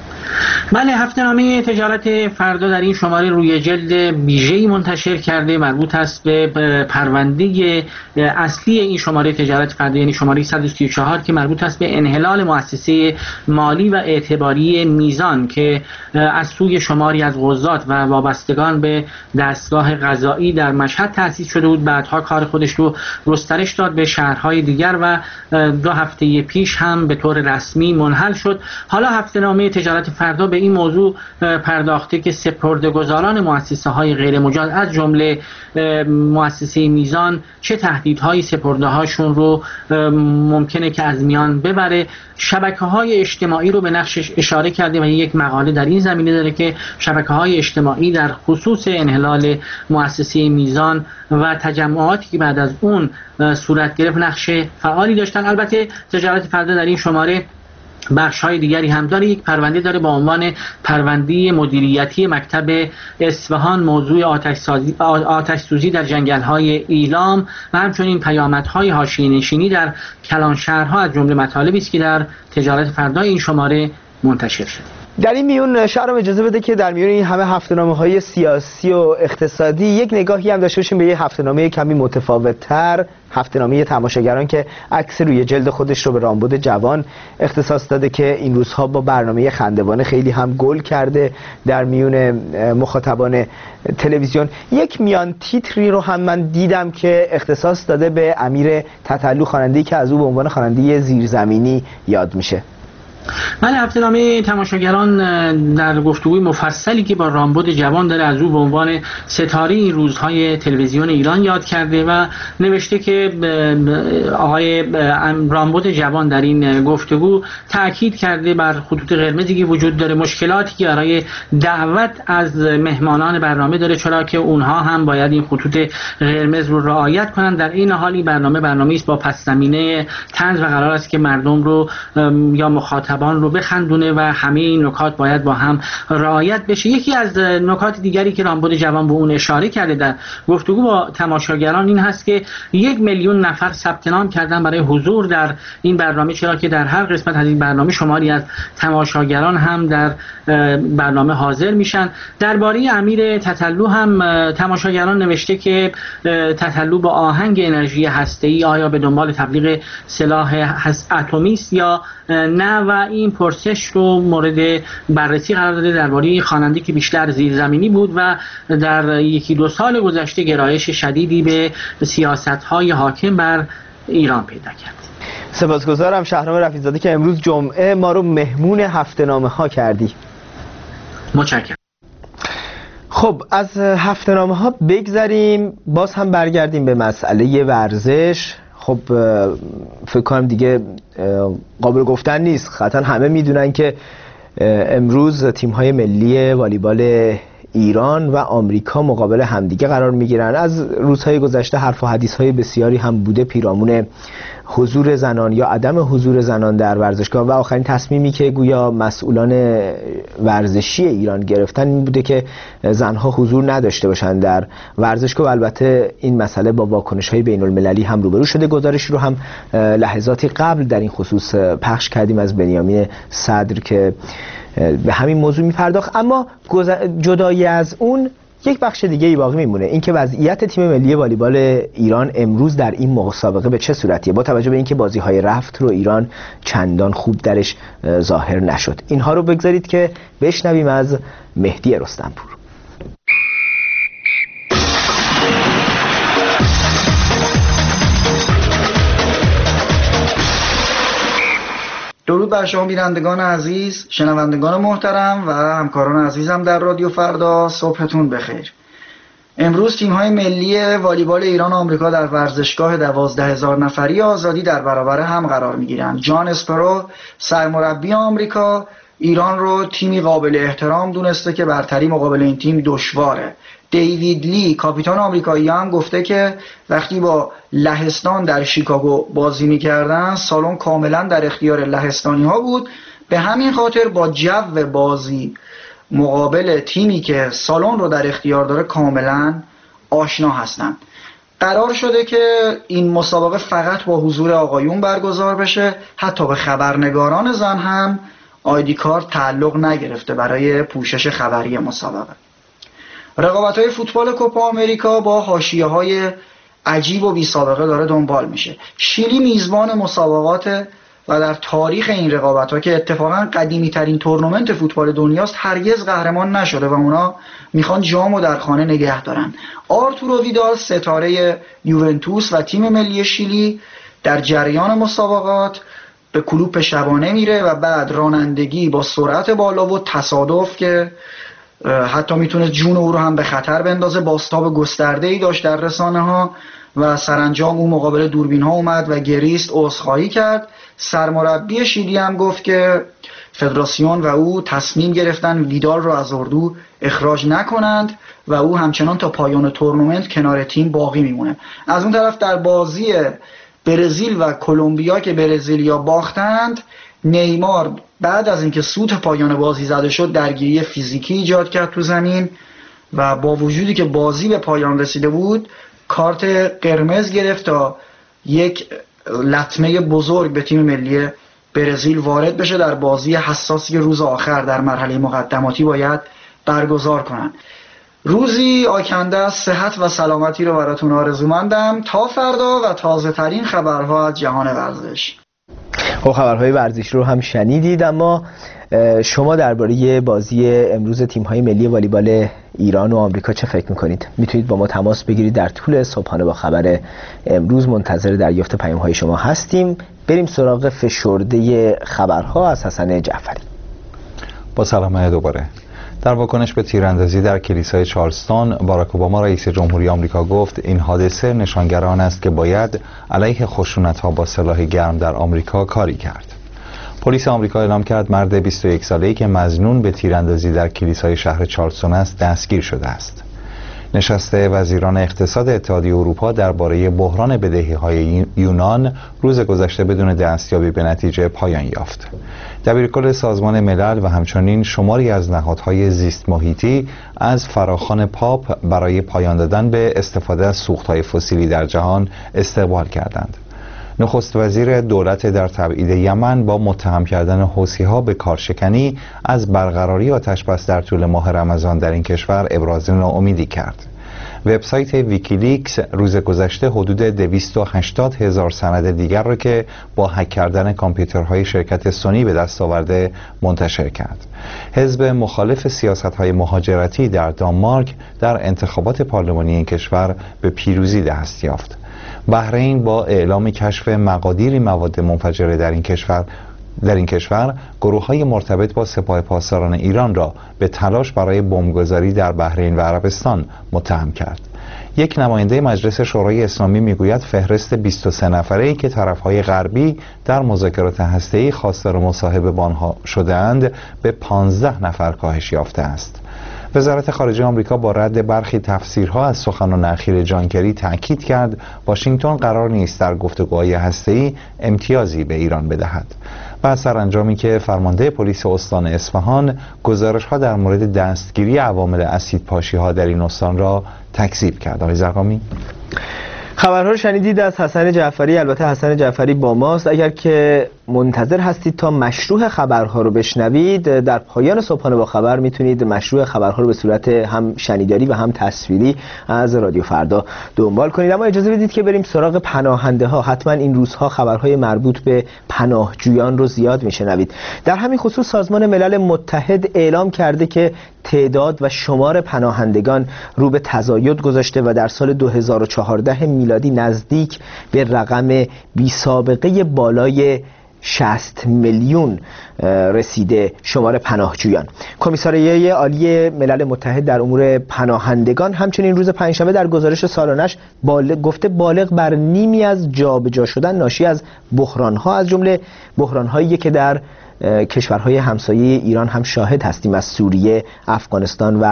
بله، هفته‌نامه تجارت فردا در این شماره روی جلد ویژه‌ای منتشر کرده مربوط است به پرونده اصلی این شماره تجارت فردا، یعنی شماره صد و سی و چهار که مربوط است به انحلال مؤسسه مالی و اعتباری میزان که از سوی شماری از قضات و وابستگان به دستگاه قضایی در مشهد تأسیس شده بود. بعدها کار خودش رو گسترش داد به شهرهای دیگر و دو هفته پیش هم به طور رسمی منحل شد. حالا هفته‌نامه تجارت فردا به این موضوع پرداخته که سپرده‌گذاران مؤسسه های غیر مجاز از جمله مؤسسه میزان چه تهدیدهایی سپرده هاشون رو ممکنه که از میان ببره. شبکه های اجتماعی رو به نقشش اشاره کرده و یک مقاله در این زمینه داره که شبکه های اجتماعی در خصوص انحلال مؤسسه میزان و تجمعاتی که بعد از اون صورت گرفت نقش فعالی داشتن. البته تجارت فردا در این شماره بخش های دیگری هم داره. یک پرونده داره با عنوان پرونده مدیریتی مکتب اصفهان موضوع آتش سازی آتش سوزی در جنگل های ایلام و همچنین پیامدهای حاشیه‌نشینی در کلان شهرها از جمله مطالبی است که در تجارت فردا این شماره منتشر شد.
در این میون شهرام اجازه بده که در میون این همه هفته‌نامه‌های سیاسی و اقتصادی یک نگاهی هم داشته باشیم به یه هفته‌نامه کمی متفاوت‌تر، هفته‌نامه تماشاگران که عکس روی جلد خودش رو به رامبد جوان اختصاص داده که این روزها با برنامه خندوانه خیلی هم گل کرده در میون مخاطبان تلویزیون. یک میان تیتری رو هم من دیدم که اختصاص داده به امیر تتلو، خواننده‌ای که از او به عنوان خواننده زیرزمینی یاد میشه.
من هفته‌نامه تماشاگران در گفتگوی مفصلی که با رامبد جوان داره از او به عنوان ستاره این روزهای تلویزیون ایران یاد کرده و نوشته که آقای رامبد جوان در این گفتگو تاکید کرده بر خطوط قرمزی که وجود داره، مشکلاتی که برای دعوت از مهمانان برنامه داره، چرا که اونها هم باید این خطوط قرمز رو رعایت کنن. در این حالی برنامه برنامه‌ای است با پس زمینه طنز و قرار است که مردم رو یا مخاطب رو بخندونه و همه این نکات باید با هم رعایت بشه. یکی از نکات دیگری که رامبد جوان به اون اشاره کرده در گفتگو با تماشاگران این هست که یک میلیون نفر ثبت نام کردن برای حضور در این برنامه، چرا که در هر قسمت از این برنامه شماری از تماشاگران هم در برنامه حاضر میشن. درباره امیر تتلو هم تماشاگران نوشته که تتلو با آهنگ انرژی هسته‌ای آیا به دنبال تبلیغ سلاح اتمی است یا نه و این پرسش رو مورد بررسی قرار داده درباره خواننده که بیشتر زیرزمینی بود و در یکی دو سال گذشته گرایش شدیدی به سیاست‌های حاکم بر ایران پیدا کرد.
سپاسگزارم شهرام رفیع‌زاده که امروز جمعه ما رو مهمون هفته‌نامه ها کردی.
متشکرم.
خب از هفته‌نامه ها بگذریم، باز هم برگردیم به مسئله ورزش. خب فکر کنم دیگه قابل گفتن نیست، قطعا همه میدونن که امروز تیم‌های ملی والیبال ایران و آمریکا مقابل همدیگه قرار میگیرن. از روزهای گذشته حرف و حدیث‌های بسیاری هم بوده پیرامون حضور زنان یا عدم حضور زنان در ورزشگاه و آخرین تصمیمی که گویا مسئولان ورزشی ایران گرفتن این بوده که زنها حضور نداشته باشند در ورزشگاه و البته این مسئله با واکنش‌های بین‌المللی هم روبرو شده. گزارشی رو هم لحظاتی قبل در این خصوص پخش کردیم از بنیامین صدر که به همین موضوع می‌پرداخت. اما جدای از اون یک بخش دیگه ای باقی میمونه، اینکه وضعیت تیم ملی والیبال ایران امروز در این مسابقه به چه صورتیه با توجه به اینکه بازی‌های رفت رو ایران چندان خوب درش ظاهر نشد. اینها رو بگذارید که بشنویم از مهدی رستمپور.
درود بر شما بینندگان عزیز، شنوندگان محترم و همکاران عزیزم در رادیو فردا، صبحتون بخیر. امروز تیم‌های ملی والیبال ایران و آمریکا در ورزشگاه دوازده هزار نفری آزادی در برابر هم قرار می‌گیرند. جان اسپرو سرمربی آمریکا ایران رو تیمی قابل احترام دونسته که برتری مقابل این تیم دشواره. دیوید لی کاپیتان آمریکایی هم گفته که وقتی با لهستان در شیکاگو بازی می‌کردن سالن کاملا در اختیار لهستانی‌ها بود، به همین خاطر با جو بازی مقابل تیمی که سالن رو در اختیار داره کاملا آشنا هستن. قرار شده که این مسابقه فقط با حضور آقایون برگزار بشه، حتی به خبرنگاران زن هم آیدی کارت تعلق نگرفته برای پوشش خبری مسابقه. رقابت‌های فوتبال کوپا آمریکا با حاشیه‌های عجیب و بی‌سابقه داره دنبال میشه. شیلی میزبان مسابقات و در تاریخ این رقابت‌ها که اتفاقاً قدیمی‌ترین تورنمنت فوتبال دنیاست هرگز قهرمان نشده و اونا میخوان جامو در خانه نگه دارن. آرتورو ویدال ستاره یوونتوس و تیم ملی شیلی در جریان مسابقات به کلوپ شبانه میره و بعد رانندگی با سرعت بالا و تصادف که حتی میتونه جون او رو هم به خطر بندازه بازتاب گسترده‌ای داشت در رسانه ها و سرانجام او مقابل دوربین ها اومد و گریست، عذرخواهی کرد. سرمربی شیلی هم گفت که فدراسیون و او تصمیم گرفتن ویدال رو از اردو اخراج نکنند و او همچنان تا پایان تورنمنت کنار تیم باقی میمونه. از اون طرف در بازی برزیل و کلمبیا که برزیلیا باختند، نیمار بعد از اینکه سوت پایان بازی زده شد درگیری فیزیکی ایجاد کرد تو زمین و با وجودی که بازی به پایان رسیده بود کارت قرمز گرفت تا یک لطمه بزرگ به تیم ملی برزیل وارد بشه در بازی حساسی که روز آخر در مرحله مقدماتی باید برگزار کنن. روزی آکنده از صحت و سلامتی رو براتون آرزومندم. تا فردا و تازه ترین خبرها از جهان ورزش.
خب خبرهای ورزش رو هم شنیدید، اما شما درباره بازی امروز تیم‌های ملی والیبال ایران و آمریکا چه فکر می‌کنید؟ میتونید با ما تماس بگیرید. در طول صبحانه با خبر امروز منتظر دریافت پیام‌های شما هستیم. بریم سراغ فشرده خبرها از حسن جعفری.
با سلام دوباره. در واکنش به تیراندازی در کلیسای چارلستون، باراک اوباما رئیس جمهوری آمریکا گفت این حادثه نشانگر آن است که باید علیه خشونت‌ها با سلاح گرم در آمریکا کاری کرد. پلیس آمریکا اعلام کرد مرد بیست و یک ساله‌ای که مظنون به تیراندازی در کلیسای شهر چارلستون است دستگیر شده است. نشست وزیران اقتصاد اتحادیه اروپا درباره بحران بدهی‌های یونان روز گذشته بدون دستیابی به نتیجه پایان یافت. دبیرکل سازمان ملل و همچنین شماری از نهادهای زیست محیطی از فراخوان پاپ برای پایان دادن به استفاده از سوخت‌های فسیلی در جهان استقبال کردند. نخست وزیر دولت در تبعید یمن با متهم کردن حوثی‌ها به کارشکنی از برقراری آتش‌بس در طول ماه رمضان در این کشور ابراز ناامیدی کرد. وبسایت ویکیلیکس روز گذشته حدود دویست و هشتاد هزار سند دیگر را که با هک کردن کامپیوترهای شرکت سونی به دست آورده منتشر کرد. حزب مخالف سیاست‌های مهاجرتی در دانمارک در انتخابات پارلمانی این کشور به پیروزی دست یافت. بحرین با اعلام کشف مقادیری مواد منفجره در این کشور در این کشور گروه‌های مرتبط با سپاه پاسداران ایران را به تلاش برای بمبگذاری در بحرین و عربستان متهم کرد. یک نماینده مجلس شورای اسلامی میگوید فهرست بیست و سه نفره‌ای که طرف‌های غربی در مذاکرات هسته‌ای خواستار مصاحبه با آنها شده‌اند به پانزده نفر کاهش یافته است. وزارت خارجه آمریکا با رد برخی تفسیرها از سخنان اخیر جان کری تأکید کرد واشنگتن قرار نیست در گفتگوهای هسته‌ای امتیازی به ایران بدهد. بعد سرانجامی که فرمانده پلیس استان اصفهان گزارش‌ها در مورد دستگیری عوامل اسیدپاشی‌ها در این استان را تکذیب کرد. آقای زرقامی،
خبرها رو شنیدید از حسن جعفری. البته حسن جعفری با ماست. اگر که منتظر هستید تا مشروع خبرها رو بشنوید، در پایان صبحانه با خبر میتونید مشروع خبرها رو به صورت هم شنیداری و هم تصویری از رادیو فردا دنبال کنید. اما اجازه بدید که بریم سراغ پناهنده ها. حتما این روزها خبرهای مربوط به پناهجویان رو زیاد میشنوید. در همین خصوص سازمان ملل متحد اعلام کرده که تعداد و شمار پناهندگان رو به تزاید گذاشته و در سال دو هزار و چهارده میلادی نزدیک به رقم بی سابقه بالای شصت میلیون رسیده شمار پناهجویان. کمیساریه عالی ملل متحد در امور پناهندگان همچنین روز پنجشنبه در گزارش سالانش بالغ گفته بالغ بر نیمی از جابجا شدن ناشی از بحران‌ها از جمله بحران‌هایی که در کشورهای همسایه ایران هم شاهد هستیم، از سوریه، افغانستان و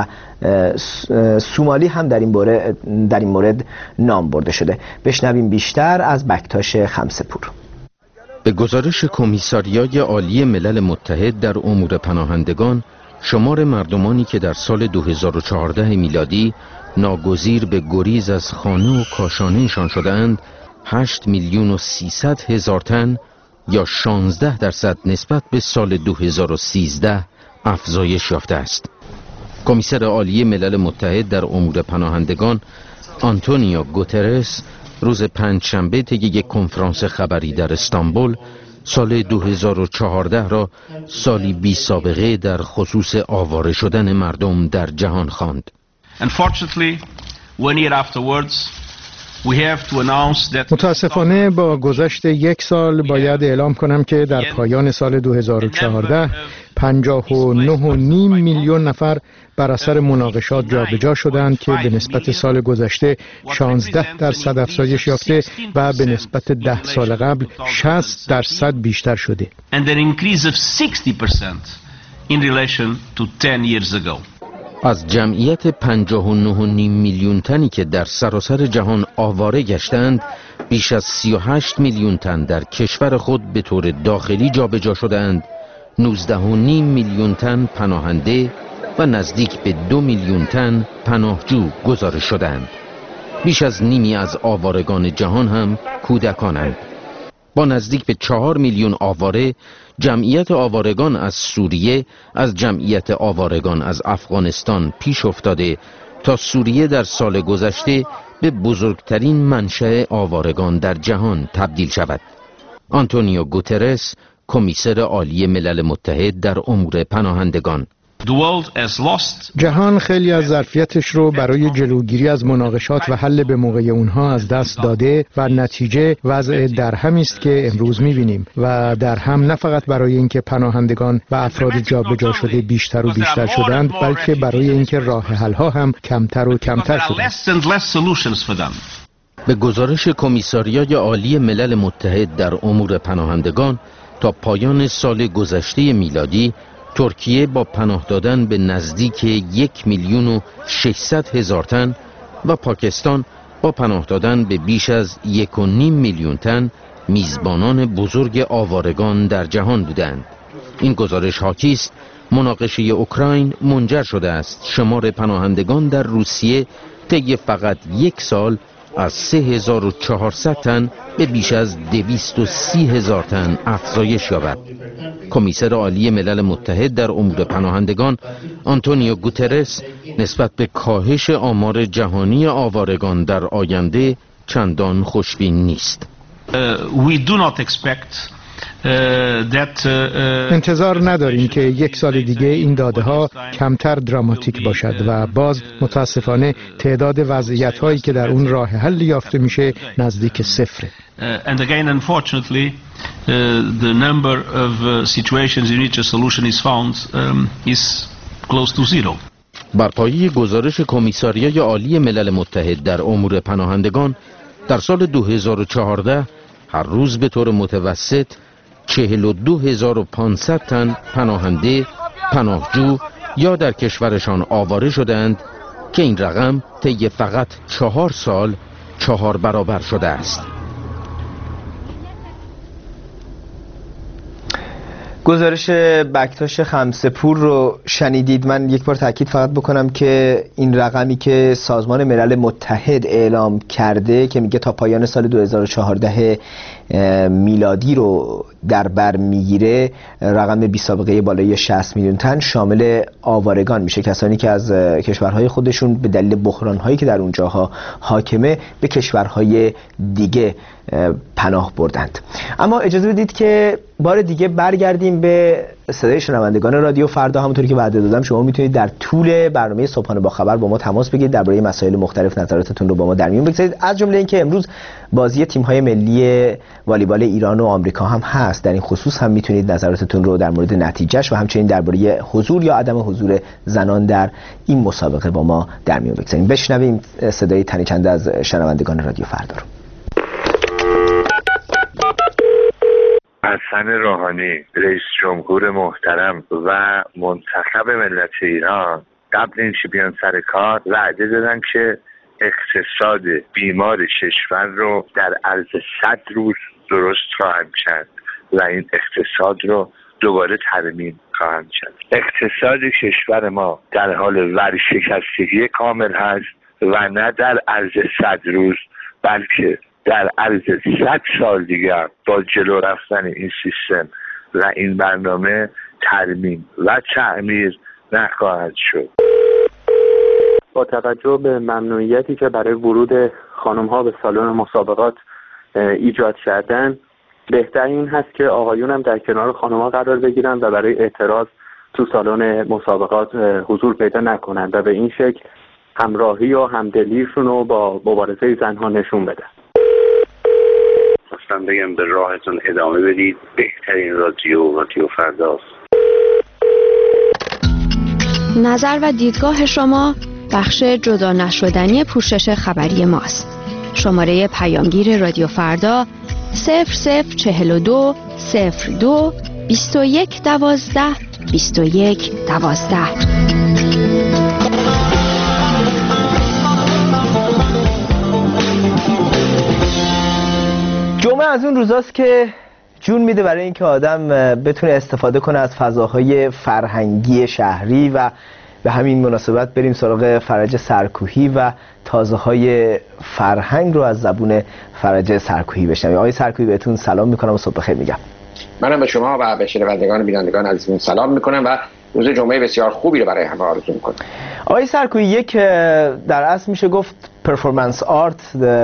سومالی هم در این مورد در این مورد نام برده شده. بشنویم بیشتر از بکتاش خمسه‌پور.
به گزارش کمیساریای عالی ملل متحد در امور پناهندگان، شمار مردمانی که در سال دو هزار و چهارده میلادی ناگزیر به گریز از خانه و کاشانه‌شان شدند هشت میلیون و سیصد هزار تن یا شانزده درصد نسبت به سال دو هزار و سیزده افزایش یافته است. کمیسر عالی ملل متحد در امور پناهندگان آنتونیو گوترس روز پنجشنبه طی یک کنفرانس خبری در استانبول سال دو هزار و چهارده را سالی بی سابقه در خصوص آواره شدن مردم در جهان خواند.
Unfortunately, one year afterwards,
متاسفانه با گذشت یک سال باید اعلام کنم که در پایان سال دو هزار و چهارده پنجاه و نه و نیم میلیون نفر بر اثر مناقشات جابجا شدند که به نسبت سال گذشته شانزده درصد افزایش یافته و به نسبت ده سال قبل شصت درصد بیشتر شده.
از جمعیت پنجاه و نه و نیم میلیون تنی که در سراسر جهان آواره گشتند، بیش از سی و هشت میلیون تن در کشور خود به طور داخلی جابجا شدند، نوزده و نیم میلیون تن پناهنده و نزدیک به دو میلیون تن پناهجو گزارش شدند. بیش از نیمی از آوارگان جهان هم کودکانند. با نزدیک به چهار میلیون آواره، جمعیت آوارگان از سوریه از جمعیت آوارگان از افغانستان پیش افتاده تا سوریه در سال گذشته به بزرگترین منشأ آوارگان در جهان تبدیل شود. آنتونیو گوترس، کمیسر عالی ملل متحد در امور پناهندگان:
جهان خیلی از ظرفیتش رو برای جلوگیری از مناقشات و حل به موقع اونها از دست داده و نتیجه وضع درهمی است که امروز می‌بینیم و درهم نه فقط برای اینکه پناهندگان و افراد جابجا شده بیشتر و بیشتر شدند، بلکه برای اینکه راه حل‌ها هم کمتر و کمتر شدند.
به گزارش کمیساریای عالی ملل متحد در امور پناهندگان، تا پایان سال گذشته میلادی ترکیه با پناه دادن به نزدیک یک میلیون و ششصد هزار تن و پاکستان با پناه دادن به بیش از یک و نیم میلیون تن میزبانان بزرگ آوارگان در جهان بودند. این گزارش حاکی است مناقشه اوکراین منجر شده است شمار پناهندگان در روسیه طی فقط یک سال از سه هزار و چهارصد تن به بیش از دویست و سی هزار تن افزایش یابد. کمیسر عالی ملل متحد در امور پناهندگان آنتونیو گوترس نسبت به کاهش آمار جهانی آوارگان در آینده چندان خوشبین نیست.
uh, we do not expect انتظار نداریم که یک سال دیگه این داده ها کمتر دراماتیک باشد و باز متاسفانه تعداد وضعیت هایی که در اون راه حل یافته میشه نزدیک صفره.
And again, unfortunately, the number of situations in which a solution is found is close to zero.
بر پایه گزارش کمیساریای عالی ملل متحد در امور پناهندگان، در سال دو هزار و چهارده هر روز به طور متوسط چهل و دو هزار و پانصد تن پناهنده، پناهجو یا در کشورشان آواره شدند که این رقم طی فقط چهار سال چهار برابر شده است.
گزارش بکتاش خمسه‌پور رو شنیدید. من یک بار تاکید فقط بکنم که این رقمی که سازمان ملل متحد اعلام کرده که میگه تا پایان سال دو هزار و چهارده میلادی رو در بر میگیره، رقم بی سابقه بالای شصت میلیون تن شامل آوارگان میشه، کسانی که از کشورهای خودشون به دلیل بحران‌هایی که در اونجاها حاکمه به کشورهای دیگه پناه بردند. اما اجازه بدید که بار دیگه برگردیم به صدای شنوندگان رادیو فردا. همونطوری که وعده دادم شما میتونید در طول برنامه صبحانه با خبر با ما تماس بگیرید، درباره مسائل مختلف نظراتتون رو با ما در میون بگذارید، از جمله اینکه امروز بازی تیم‌های ملی والیبال ایران و آمریکا هم هست. در این خصوص هم میتونید نظراتتون رو در مورد نتیجهش و همچنین درباره حضور یا عدم حضور زنان در این مسابقه با ما در میون بگذارید. بشنویم صدای تنی چند از شنوندگان رادیو فردا رو.
حسن روحانی، رئیس جمهور محترم و منتخب ملت ایران، قبل اینکه بیان سر کار وعده دادن که اقتصاد بیمار کشور رو در عرض صد روز درست خواهند کرد و این اقتصاد رو دوباره ترمیم خواهند کرد. اقتصاد کشور ما در حال ورشکستگی کامل هست و نه در عرض صد روز بلکه در عرض صد سال دیگر با جلو رفتن این سیستم و این برنامه ترمیم و تعمیر نخواهد شد.
با توجه به ممنوعیتی که برای ورود خانم‌ها به سالن مسابقات ایجاد کردن، بهتر این هست که آقایون هم در کنار خانم‌ها قرار بگیرن و برای اعتراض تو سالن مسابقات حضور پیدا نکنند و به این شکل همراهی و همدلیشون رو با مبارزه زنها نشون بدن.
خواستم بگم به راهتون ادامه بدید، بهترین رادیو رادیو فرداست.
نظر و دیدگاه شما بخش جدا نشدنی پوشش خبری ماست. شماره پیامگیر رادیو فردا صفر صفر چهل و دو صفر دو بیست و یک دوازده بیست و یک دوازده.
جمعه از اون روزاست که جون میده برای اینکه آدم بتونه استفاده کنه از فضاهای فرهنگی شهری و به همین مناسبت بریم سراغ فرج سرکوهی و تازه های فرهنگ رو از زبون فرج سرکوهی بشنویم. آقای سرکوهی بهتون سلام میکنم و صبح بخیر میگم.
منم به شما و به شنوندگان و بینندگان عزیزمون سلام میکنم و روز جمعه بسیار خوبی رو برای همه آرزو میکنم.
آقای سرکوهی، یک در اصل میشه گفت پرفورمنس آرت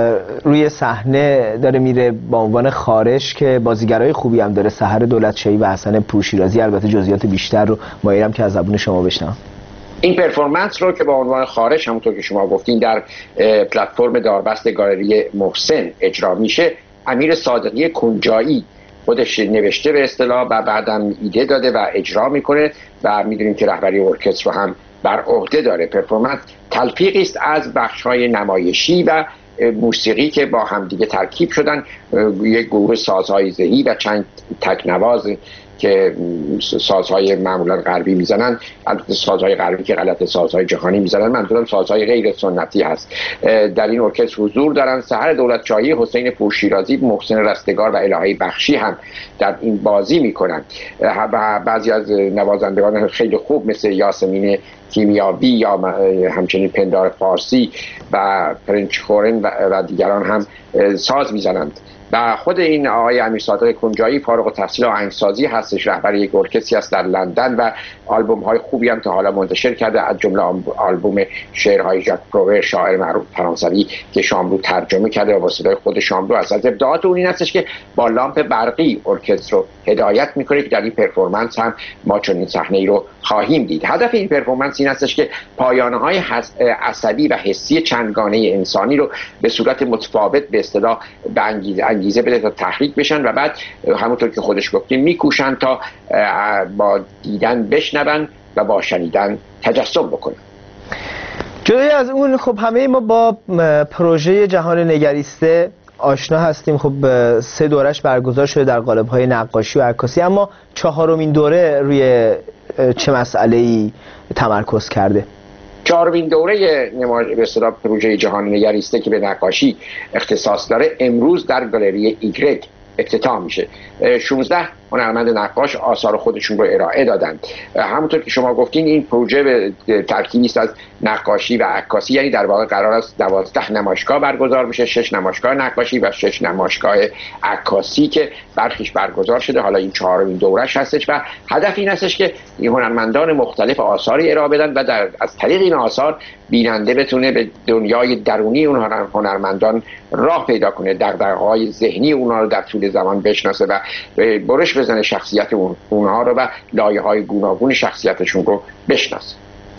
روی صحنه داره میره با عنوان خارش که بازیگرای خوبی هم داره، سحر دولتشاهی و حسن پورشیرازی. البته جزئیات بیشتر رو مایلم که از زبون شما بشنوم.
این پرفورمنس رو که با عنوان خارش همونطور که شما گفتین در پلتفرم داربست گالری محسن اجرا میشه، امیر صادقی کنجایی خودش نوشته به اصطلاح و بعدم ایده داده و اجرا میکنه و میدونیم که رهبری ارکستر رو هم بر عهده داره. پرفورمنس تلفیقی است از بخش‌های نمایشی و موسیقی که با همدیگه ترکیب شدن، یک گروه سازهای ذهی و چند تکنواز که سازهای معمولا غربی میزنن، البته سازهای غربی که غلط سازهای جهانی میزنن، منظورم سازهای غیر سنتی هست. در این ارکستر حضور دارن سحر دولتشاهی، حسین پورشیرازی، محسن رستگار و الهی بخشی هم در این بازی میکنن. بعضی از نوازندگان خیلی خوب مثل یاسمین کیمیابی یا همچنین پندار فارسی و پرنچ خورن و دیگران هم ساز میزنند. و خود این آقای امیر صادق کنجایی فارغ التحصیل آهنگسازی هستش، رهبر یک ارکستری است در لندن و آلبوم های خوبی هم تا حالا منتشر کرده، از جمله آلبوم شعرهای ژاک پروور شاعر معروف فرانسوی که شاملو ترجمه کرده و با صدای خود شاملو است. از ابداعات اون این هستش که با لامپ برقی ارکستر رو هدایت میکنه که در این پرفورمنس هم ما چنین صحنه‌ای رو خواهیم دید. هدف این پرفورمنس این هستش که پایانه‌های عصبی و حسی چندگانه انسانی رو به صورت متفاوت به اصطلاح به انگیزه انگیزه بده تا تحریک بشن و بعد همونطور که خودش گفتیم میکوشن تا با دیدن بشنون و با شنیدن تجسم بکنن.
جدای از اون خب همه ما با پروژه جهان نگریسته آشنا هستیم. خب سه دورش برگزار شده در قالب‌های نقاشی و عکاسی، اما چهارمین دوره روی چه مسئله‌ای تمرکز کرده؟
چهارمین دوره نمایش به اصطلاح پروژه جهان نگریسته که به نقاشی اختصاص داره امروز در گالری ایگرگ افتتاح میشه. شانزده هنرمند نقاش آثار خودشون رو ارائه دادند. همونطور که شما گفتین این پروژه به ترکیبی است از نقاشی و عکاسی، یعنی در واقع قرار است دوازده نمایشگاه برگزار بشه، شش نمایشگاه نقاشی و شش نمایشگاه عکاسی که برخیش برگزار شده. حالا این چهارمین دورش هستش و هدف این هستش که این هنرمندان مختلف آثاری ارائه بدن و در از طریق این آثار بیننده بتونه به دنیای درونی اون هنرمندان راه پیدا کنه، دغدغه‌های ذهنی اونها رو در طول زمان بشناسه و برش بزنه شخصیت اون اونها رو و لایه‌های گوناگون شخصیتشون رو بشناسه.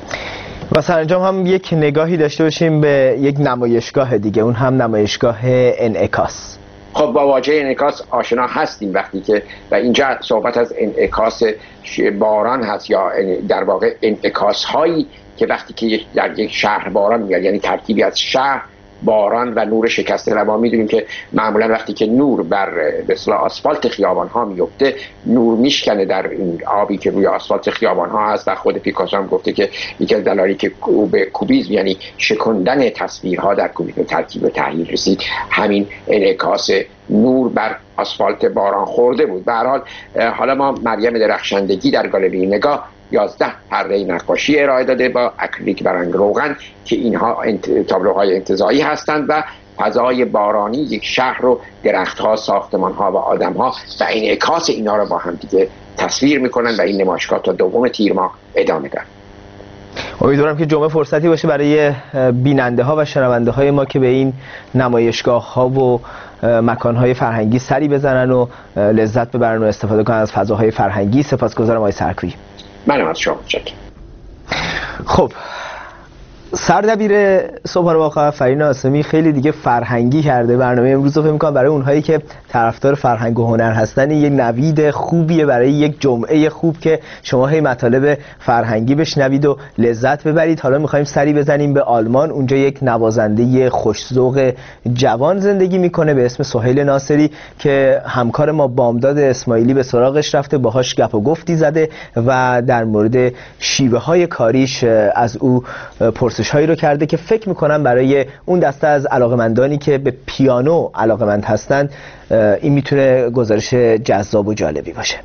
و سرانجام هم یک نگاهی داشته باشیم به یک نمایشگاه دیگه، اون هم نمایشگاه انعکاس.
خب با واژه انعکاس آشنا هستیم وقتی که و اینجا صحبت از انعکاس باران هست یا در واقع انعکاس هایی که وقتی که در یک شهر باران میاد، یعنی ترکیبی از شهر، باران و نور شکسته. و ما میدونیم که معمولا وقتی که نور بر به اصطلاح آسفالت خیابان ها میفته، نور میشکنه در این آبی که روی آسفالت خیابان ها هست و خود پیکاسو هم گفته که یکی از دلایلی که به کوبیسم یعنی شکندن تصویرها در کوبیسم ترکیب و تحلیل رسید همین انعکاس نور بر آسفالت باران خورده بود. به هر حال حالا ما مریم درخشندگی در گالری نگاه یازده پرده نقاشی ارائه داده با اکریلیک و رنگ روغن که اینها انت... تابلوهای انتزاعی هستند و فضای بارانی یک شهر رو، درختها، ساختمانها و آدمها و انعکاس اینا رو با هم دیگه تصویر میکنن و این نمایشگاه تا دوم تیر ماه ادامه داره.
امیدوارم که جمعه فرصتی باشه برای بیننده ها و شنونده های ما که به این نمایشگاه ها و مکان های فرهنگی سری بزنن و لذت ببرن و استفاده کنن از فضاهای فرهنگی. سپاسگزارم آقای سرکویی.
منم از شما متشکرم.
خب سردبیر صبحانه با خبر فرین آسمی خیلی دیگه فرهنگی کرده برنامه امروز رو. فکر می‌کنم برای اونهایی که طرفدار فرهنگ و هنر هستن یک نوید خوبیه برای یک جمعه خوب که شما هی مطالب فرهنگی بشنوید و لذت ببرید. حالا می‌خوایم سری بزنیم به آلمان. اونجا یک نوازنده خوش‌ذوق جوان زندگی میکنه به اسم سهیل ناصری که همکار ما بامداد اسماعیلی به سراغش رفته، باهاش گپ و گفتی زده و در مورد شیوه‌های کاریش از او پرسش هایی رو کرده که فکر میکنم برای اون دسته از علاقمندانی که به پیانو علاقمند هستند این میتونه گزارش جذاب و جالبی باشه.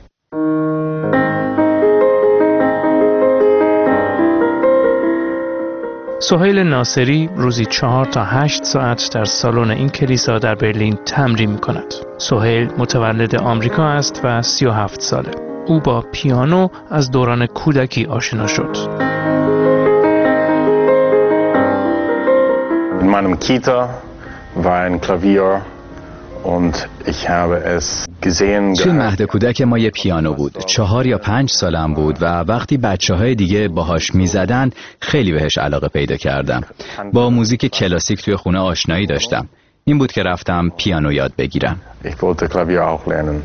سهیل ناصری روزی چهار تا هشت ساعت در سالن این کلیسا در برلین تمرین میکند. سهیل متولد آمریکا است و سی و هفت ساله. او با پیانو از دوران کودکی آشنا شد.
In meinem Kita war ein Klavier und ich habe es gesehen.
توی مهد کودک ما یه پیانو بود. چهار یا پنج سالم بود و وقتی بچه‌های دیگه باهاش میزدن خیلی بهش علاقه پیدا کردم. با موزیک کلاسیک توی خونه آشنایی داشتم. این بود که رفتم پیانو یاد بگیرم.
Ich wollte Klavier auch lernen.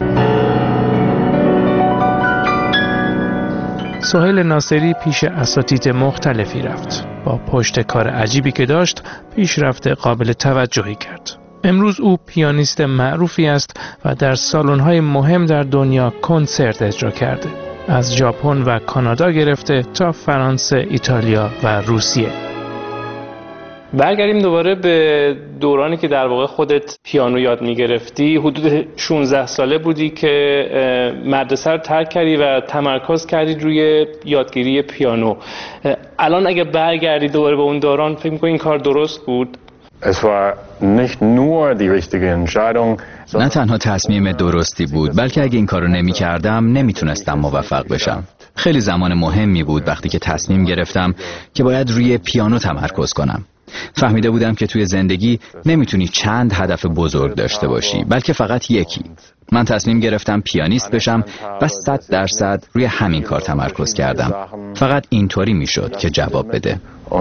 سهیل ناصری پیش اساتید مختلفی رفت. با پشت کار عجیبی که داشت پیشرفت قابل توجهی کرد. امروز او پیانیست معروفی است و در سالن‌های مهم در دنیا کنسرت اجرا کرده. از ژاپن و کانادا گرفته تا فرانسه، ایتالیا و روسیه. برگردیم دوباره به دورانی که در واقع خودت پیانو یاد می‌گرفتی. حدود شانزده ساله بودی که مدرسه رو ترک کردی و تمرکز کردی روی یادگیری پیانو. الان اگه برگردی دوباره به اون دوران فکر می‌کنی این کار درست بود؟
Es war nicht nur die richtige Entscheidung.
نه تنها تصمیم درستی بود، بلکه اگه این کارو نمی‌کردم نمیتونستم موفق بشم. خیلی زمان مهمی بود وقتی که تصمیم گرفتم که باید روی پیانو تمرکز کنم. فهمیده بودم که توی زندگی نمیتونی چند هدف بزرگ داشته باشی، بلکه فقط یکی. من تصمیم گرفتم پیانیست بشم و صد درصد روی همین کار تمرکز کردم. فقط اینطوری میشد که جواب بده.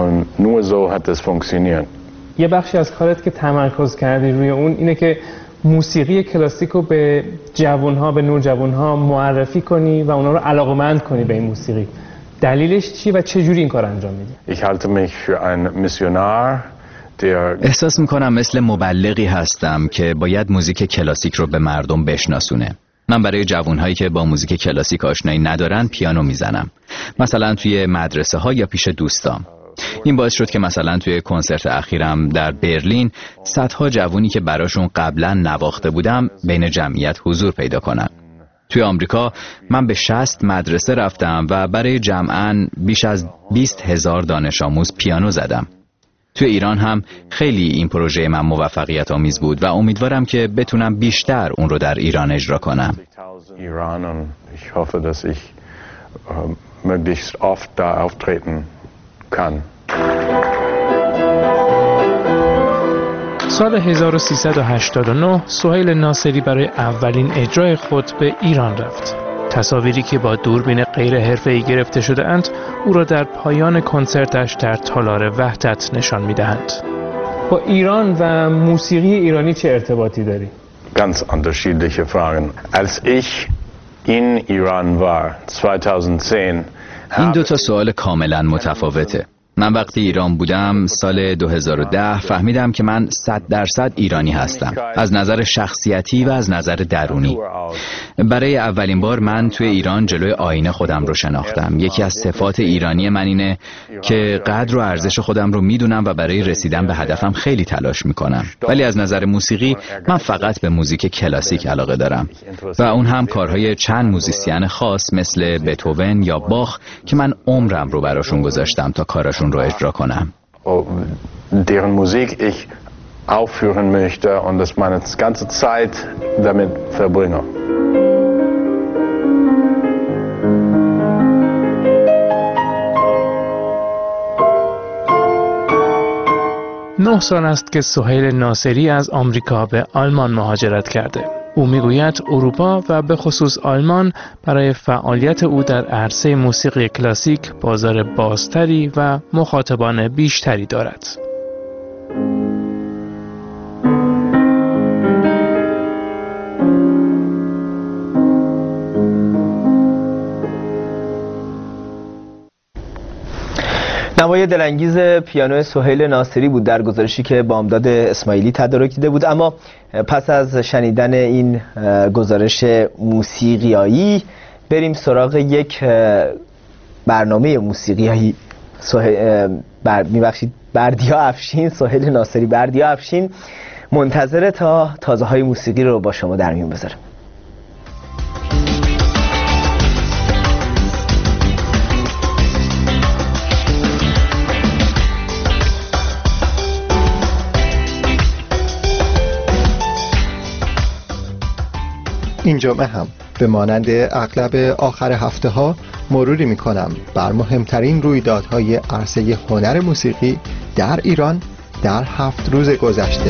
یه بخشی از کارت که تمرکز کردی روی اون اینه که موسیقی کلاسیک رو به جوانها، به نوجوانها معرفی کنی و اونا رو علاقه‌مند کنی به این موسیقی. دلیلش چی و چه جوری این کار انجام میدی؟
Ich halte mich für ein Missionar, der
احساس میکنم مثل مبلغی هستم که باید موزیک کلاسیک رو به مردم بشناسونه. من برای جوانهایی که با موزیک کلاسیک آشنایی ندارن پیانو میزنم. مثلا توی مدرسه ها یا پیش دوستام. این باعث شد که مثلا توی کنسرت اخیرم در برلین صدها جوونی که براشون قبلا نواخته بودم بین جمعیت حضور پیدا کنن. توی آمریکا من به شصت مدرسه رفتم و برای جمعاً بیش از بیست هزار دانش آموز پیانو زدم. توی ایران هم خیلی این پروژه من موفقیت آمیز بود و امیدوارم که بتونم بیشتر اون رو در ایران اجرا کنم.
Iran und ich hoffe, dass ich äh, möglichst oft da auftreten kann.
سال هزار و سیصد و هشتاد و نه سهیل ناصری برای اولین اجرای خود به ایران رفت. تصاویری که با دوربین غیر حرفه‌ای گرفته شده اند او را در پایان کنسرتش در تالار وحدت نشان می‌دهند. با ایران و موسیقی ایرانی چه ارتباطی داری؟
Ganz unterschiedliche Fragen. Als ich in Iran war zweitausendzehn
این دو تا سوال کاملا متفاوته. من وقتی ایران بودم سال دو هزار و ده فهمیدم که من صد درصد ایرانی هستم، از نظر شخصیتی و از نظر درونی. برای اولین بار من توی ایران جلوی آینه خودم رو شناختم. یکی از صفات ایرانی من اینه که قدر و ارزش خودم رو میدونم و برای رسیدن به هدفم خیلی تلاش میکنم. ولی از نظر موسیقی من فقط به موزیک کلاسیک علاقه دارم و اون هم کارهای چند موزیسین خاص مثل بتهوون یا باخ که من عمرم رو براشون گذاشتم تا کاراشون رو اجرا کنم.
deren Musik ich aufführen möchte und dass meine ganze Zeit damit verbringe.
نه سال است که سهیل ناصری از آمریکا به آلمان مهاجرت کرده. او میگوید اروپا و به خصوص آلمان برای فعالیت او در عرصه موسیقی کلاسیک بازار بازتری و مخاطبان بیشتری دارد.
نوای دلانگیز پیانو سهیل ناصری بود در گزارشی که بامداد اسماعیلی تدارک دیده بود. اما پس از شنیدن این گزارش موسیقیایی بریم سراغ یک برنامه موسیقیایی. بر... میبخشید بردیا افشین، سهیل ناصری بردیا افشین منتظر تا تازه های موسیقی رو با شما در میون بذاره.
این جمعه هم به مانند اغلب آخر هفته ها مروری می کنم بر مهمترین رویدادهای عرصه هنر موسیقی در ایران در هفت روز گذشته.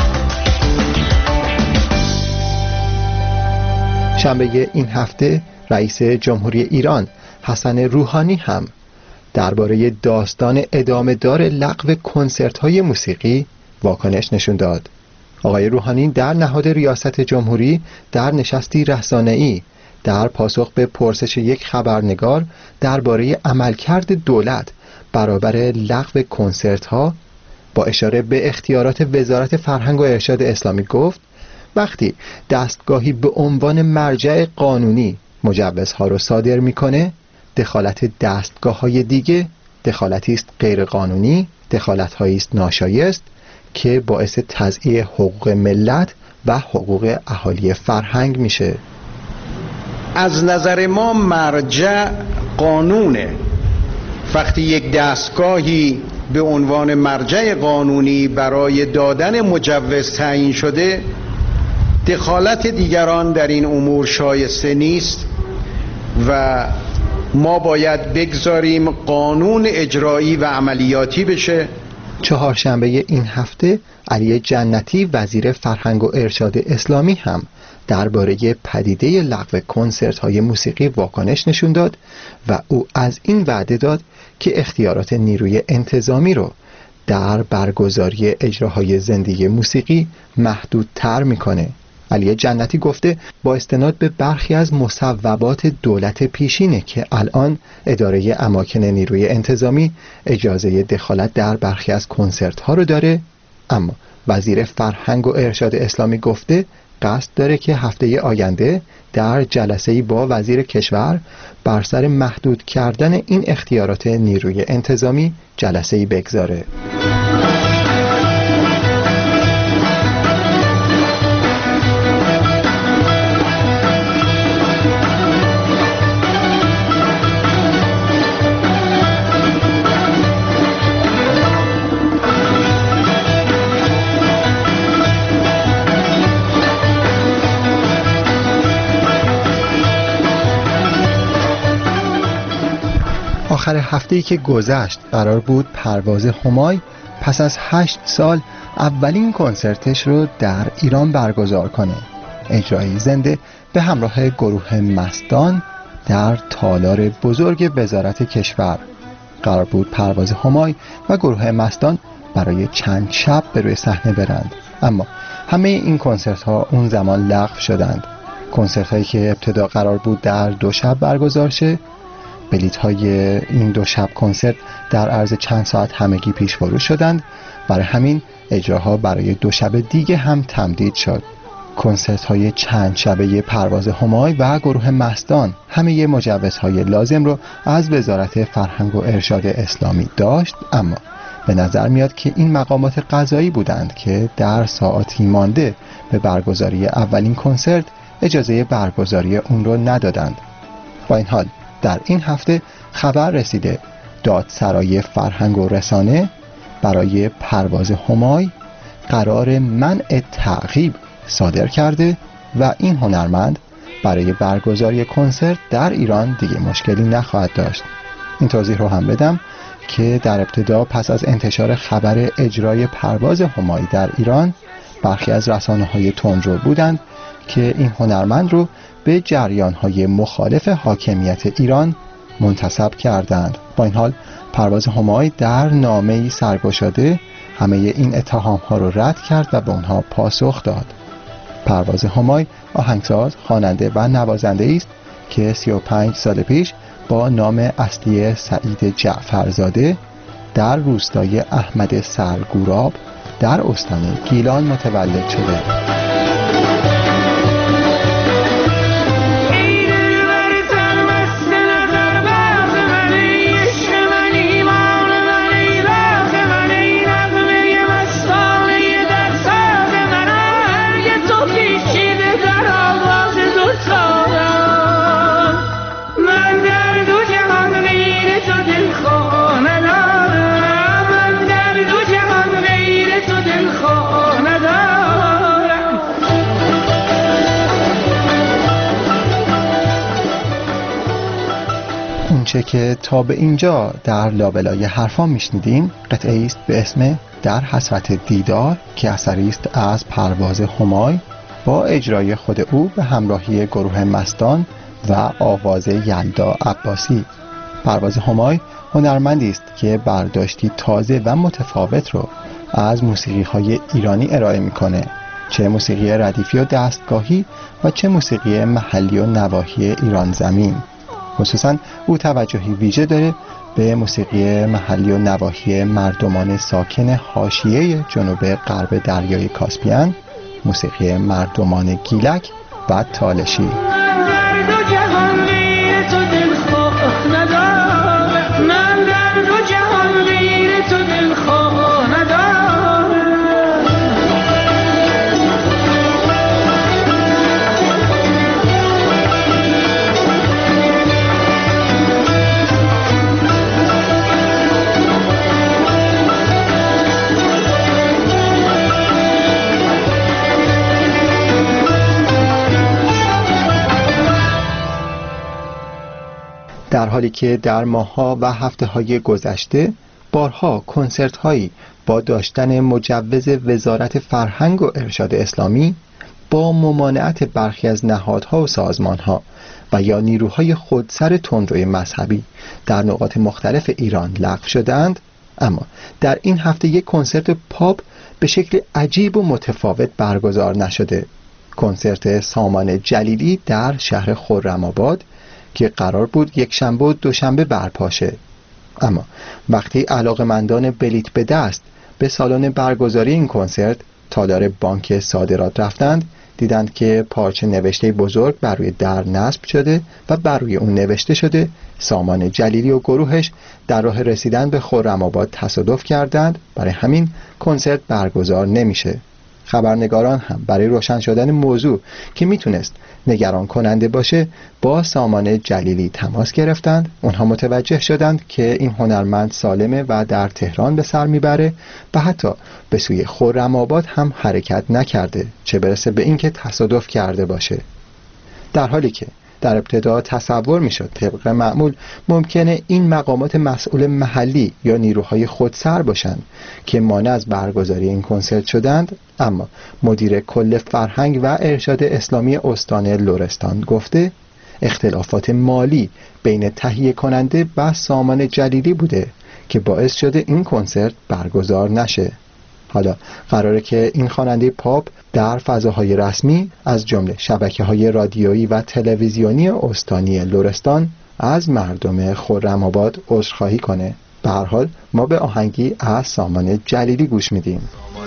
شنبه این هفته رئیس جمهوری ایران حسن روحانی هم درباره داستان ادامه دار لغو کنسرت های موسیقی واکنش نشون داد. آقای روحانی در نهاد ریاست جمهوری در نشستی رسانه‌ای در پاسخ به پرسش یک خبرنگار درباره عملکرد دولت برابر لغو کنسرت ها با اشاره به اختیارات وزارت فرهنگ و ارشاد اسلامی گفت وقتی دستگاهی به عنوان مرجع قانونی مجوزها رو صادر میکنه، دخالت دستگاه های دیگه دخالتی است غیر قانونی، دخالت هایی است ناشایست که باعث تضییع حقوق ملت و حقوق اهالی فرهنگ میشه.
از نظر ما مرجع قانونه. وقتی یک دستگاهی به عنوان مرجع قانونی برای دادن مجوز تعیین شده، دخالت دیگران در این امور شایسته نیست و ما باید بگذاریم قانون اجرایی و عملیاتی بشه.
چهارشنبه این هفته علی جنتی وزیر فرهنگ و ارشاد اسلامی هم درباره پدیده لغو کنسرت های موسیقی واکنش نشون داد و او از این وعده داد که اختیارات نیروی انتظامی رو در برگزاری اجراهای زندگی موسیقی محدودتر میکنه. علی جنتی گفته با استناد به برخی از مصوبات دولت پیشینه که الان اداره اماکن نیروی انتظامی اجازه دخالت در برخی از کنسرت ها رو داره، اما وزیر فرهنگ و ارشاد اسلامی گفته قصد داره که هفته آینده در جلسه‌ای با وزیر کشور بر سر محدود کردن این اختیارات نیروی انتظامی جلسه‌ای بگذاره. آخر هفته‌ای که گذشت قرار بود پرواز همای پس از هشت سال اولین کنسرتش رو در ایران برگزار کنه. اجرایی زنده به همراه گروه مستان در تالار بزرگ وزارت کشور. قرار بود پرواز همای و گروه مستان برای چند شب به روی صحنه برند، اما همه این کنسرت ها اون زمان لغو شدند. کنسرت هایی که ابتدا قرار بود در دو شب برگزار شه، بلیط های این دو شب کنسرت در عرض چند ساعت همگی پیش فروش شدند. برای همین اجراها برای دو شب دیگه هم تمدید شد. کنسرت های چند شبه پرواز همای و گروه مستان همه مجوزهای لازم رو از وزارت فرهنگ و ارشاد اسلامی داشت، اما به نظر میاد که این مقامات قضایی بودند که در ساعاتی مانده به برگزاری اولین کنسرت اجازه برگزاری اون رو ندادند. با این حال در این هفته خبر رسیده دادسرای فرهنگ و رسانه برای پرواز همای قرار منع تعقیب صادر کرده و این هنرمند برای برگزاری کنسرت در ایران دیگه مشکلی نخواهد داشت. این توضیح رو هم بدم که در ابتدا پس از انتشار خبر اجرای پرواز همای در ایران برخی از رسانه‌های تندرو بودند که این هنرمند رو به جریان‌های مخالف حاکمیت ایران منتسب کردند. با این حال پرواز همای در نامه‌ای سرگشاده همه این اتهام‌ها رو رد کرد و به اونها پاسخ داد. پرواز همای آهنگساز، خواننده و نوازنده است که سی و پنج سال پیش با نام اصلی سعید جعفرزاده در روستای احمد سرگوراب در استان گیلان متولد شده. چه که تا به اینجا در لابلای حرفا میشنیدین قطعه است به اسم در حسرت دیدار که اثری است از پرواز همای با اجرای خود او به همراهی گروه مستان و آواز یلدا عباسی. پرواز همای هنرمندی است که برداشتی تازه و متفاوت رو از موسیقی های ایرانی ارائه میکنه، چه موسیقی ردیفی و دستگاهی و چه موسیقی محلی و نواحی ایران زمین. خصوصا او توجهی ویژه داره به موسیقی محلی و نواحی مردمان ساکن حاشیه جنوب غرب دریای کاسپیان، موسیقی مردمان گیلک و تالشی. در حالی که در ماه‌ها و هفته‌های گذشته بارها کنسرت‌هایی با داشتن مجوز وزارت فرهنگ و ارشاد اسلامی با ممانعت برخی از نهادها و سازمان‌ها و یا نیروهای خودسر تندروی مذهبی در نقاط مختلف ایران لغو شدند، اما در این هفته یک کنسرت پاپ به شکل عجیب و متفاوت برگزار نشده. کنسرت سامان جلیلی در شهر خرم‌آباد که قرار بود یک شنبه و دوشنبه برپا شه، اما وقتی علاقه‌مندان بلیت به دست به سالن برگزاری این کنسرت تالار بانک صادرات رفتند، دیدند که پارچه نوشته بزرگ بر روی در نصب شده و بر روی اون نوشته شده سامان جلیلی و گروهش در راه رسیدن به خرم‌آباد تصادف کردند، برای همین کنسرت برگزار نمیشه. خبرنگاران هم برای روشن شدن موضوع که میتونست نگران کننده باشه با سامان جلیلی تماس گرفتند. اونها متوجه شدند که این هنرمند سالمه و در تهران به سر میبره و حتی به سوی خرم‌آباد هم حرکت نکرده، چه برسه به اینکه تصادف کرده باشه. در حالی که در ابتدا تصور میشد طبق معمول ممکنه این مقامات مسئول محلی یا نیروهای خودسر باشند که مانع از برگزاری این کنسرت شدند، اما مدیر کل فرهنگ و ارشاد اسلامی استان لرستان گفته اختلافات مالی بین تهیه کننده و سامان جلیلی بوده که باعث شده این کنسرت برگزار نشه. حالا قراره که این خواننده پاپ در فضاهای رسمی از جمله شبکه‌های رادیویی و تلویزیونی استانی لرستان از مردم خرم‌آباد عذرخواهی کنه. به هر حال ما به آهنگی از سامان جلیلی گوش میدیم.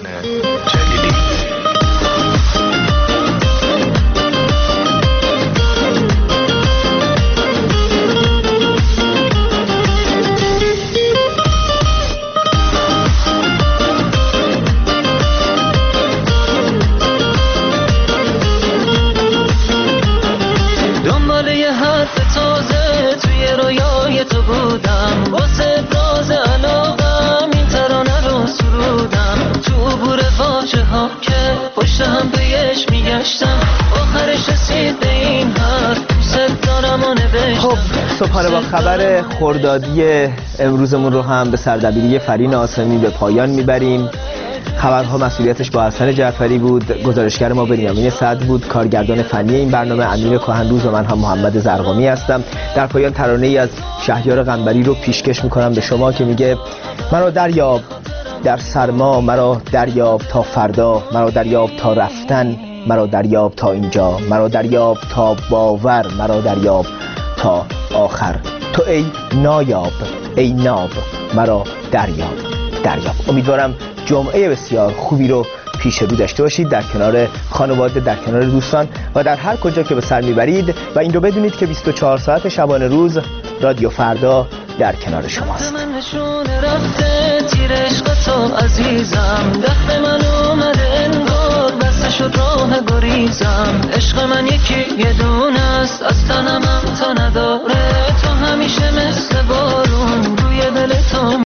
خب صبحانه با خبر خردادی امروزمون رو هم به سردبیری فرین آسمی به پایان میبریم. خبرها مسئولیتش با حسن جعفری بود، گزارشگر ما بنیامین سعد بود، کارگردان فنی این برنامه امیر کاهنروز و من هم محمد زرقامی هستم. در پایان ترانه‌ای از شهریار قنبری رو پیشکش میکنم به شما که میگه مرا دریاب در سرما، مرا دریاب تا فردا، مرا دریاب تا رفتن، مرا دریاب تا اینجا، مرا دریاب تا باور، مرا دریاب تا آخر. تو ای نایاب ای ناب مرا دریاب دریاب. امیدوارم جمعه بسیار خوبی رو پیش رو داشته باشید در کنار خانواده، در کنار دوستان و در هر کجا که به سر میبرید و این رو بدونید که بیست و چهار ساعت شبانه روز رادیو فردا در کنار شماست.
عزیزم دست من اومده انگار بسته شد راه گریزم. عشق من یکی یه دونه است از تنم هم تا نداره، تو همیشه مثل بارون روی دل تو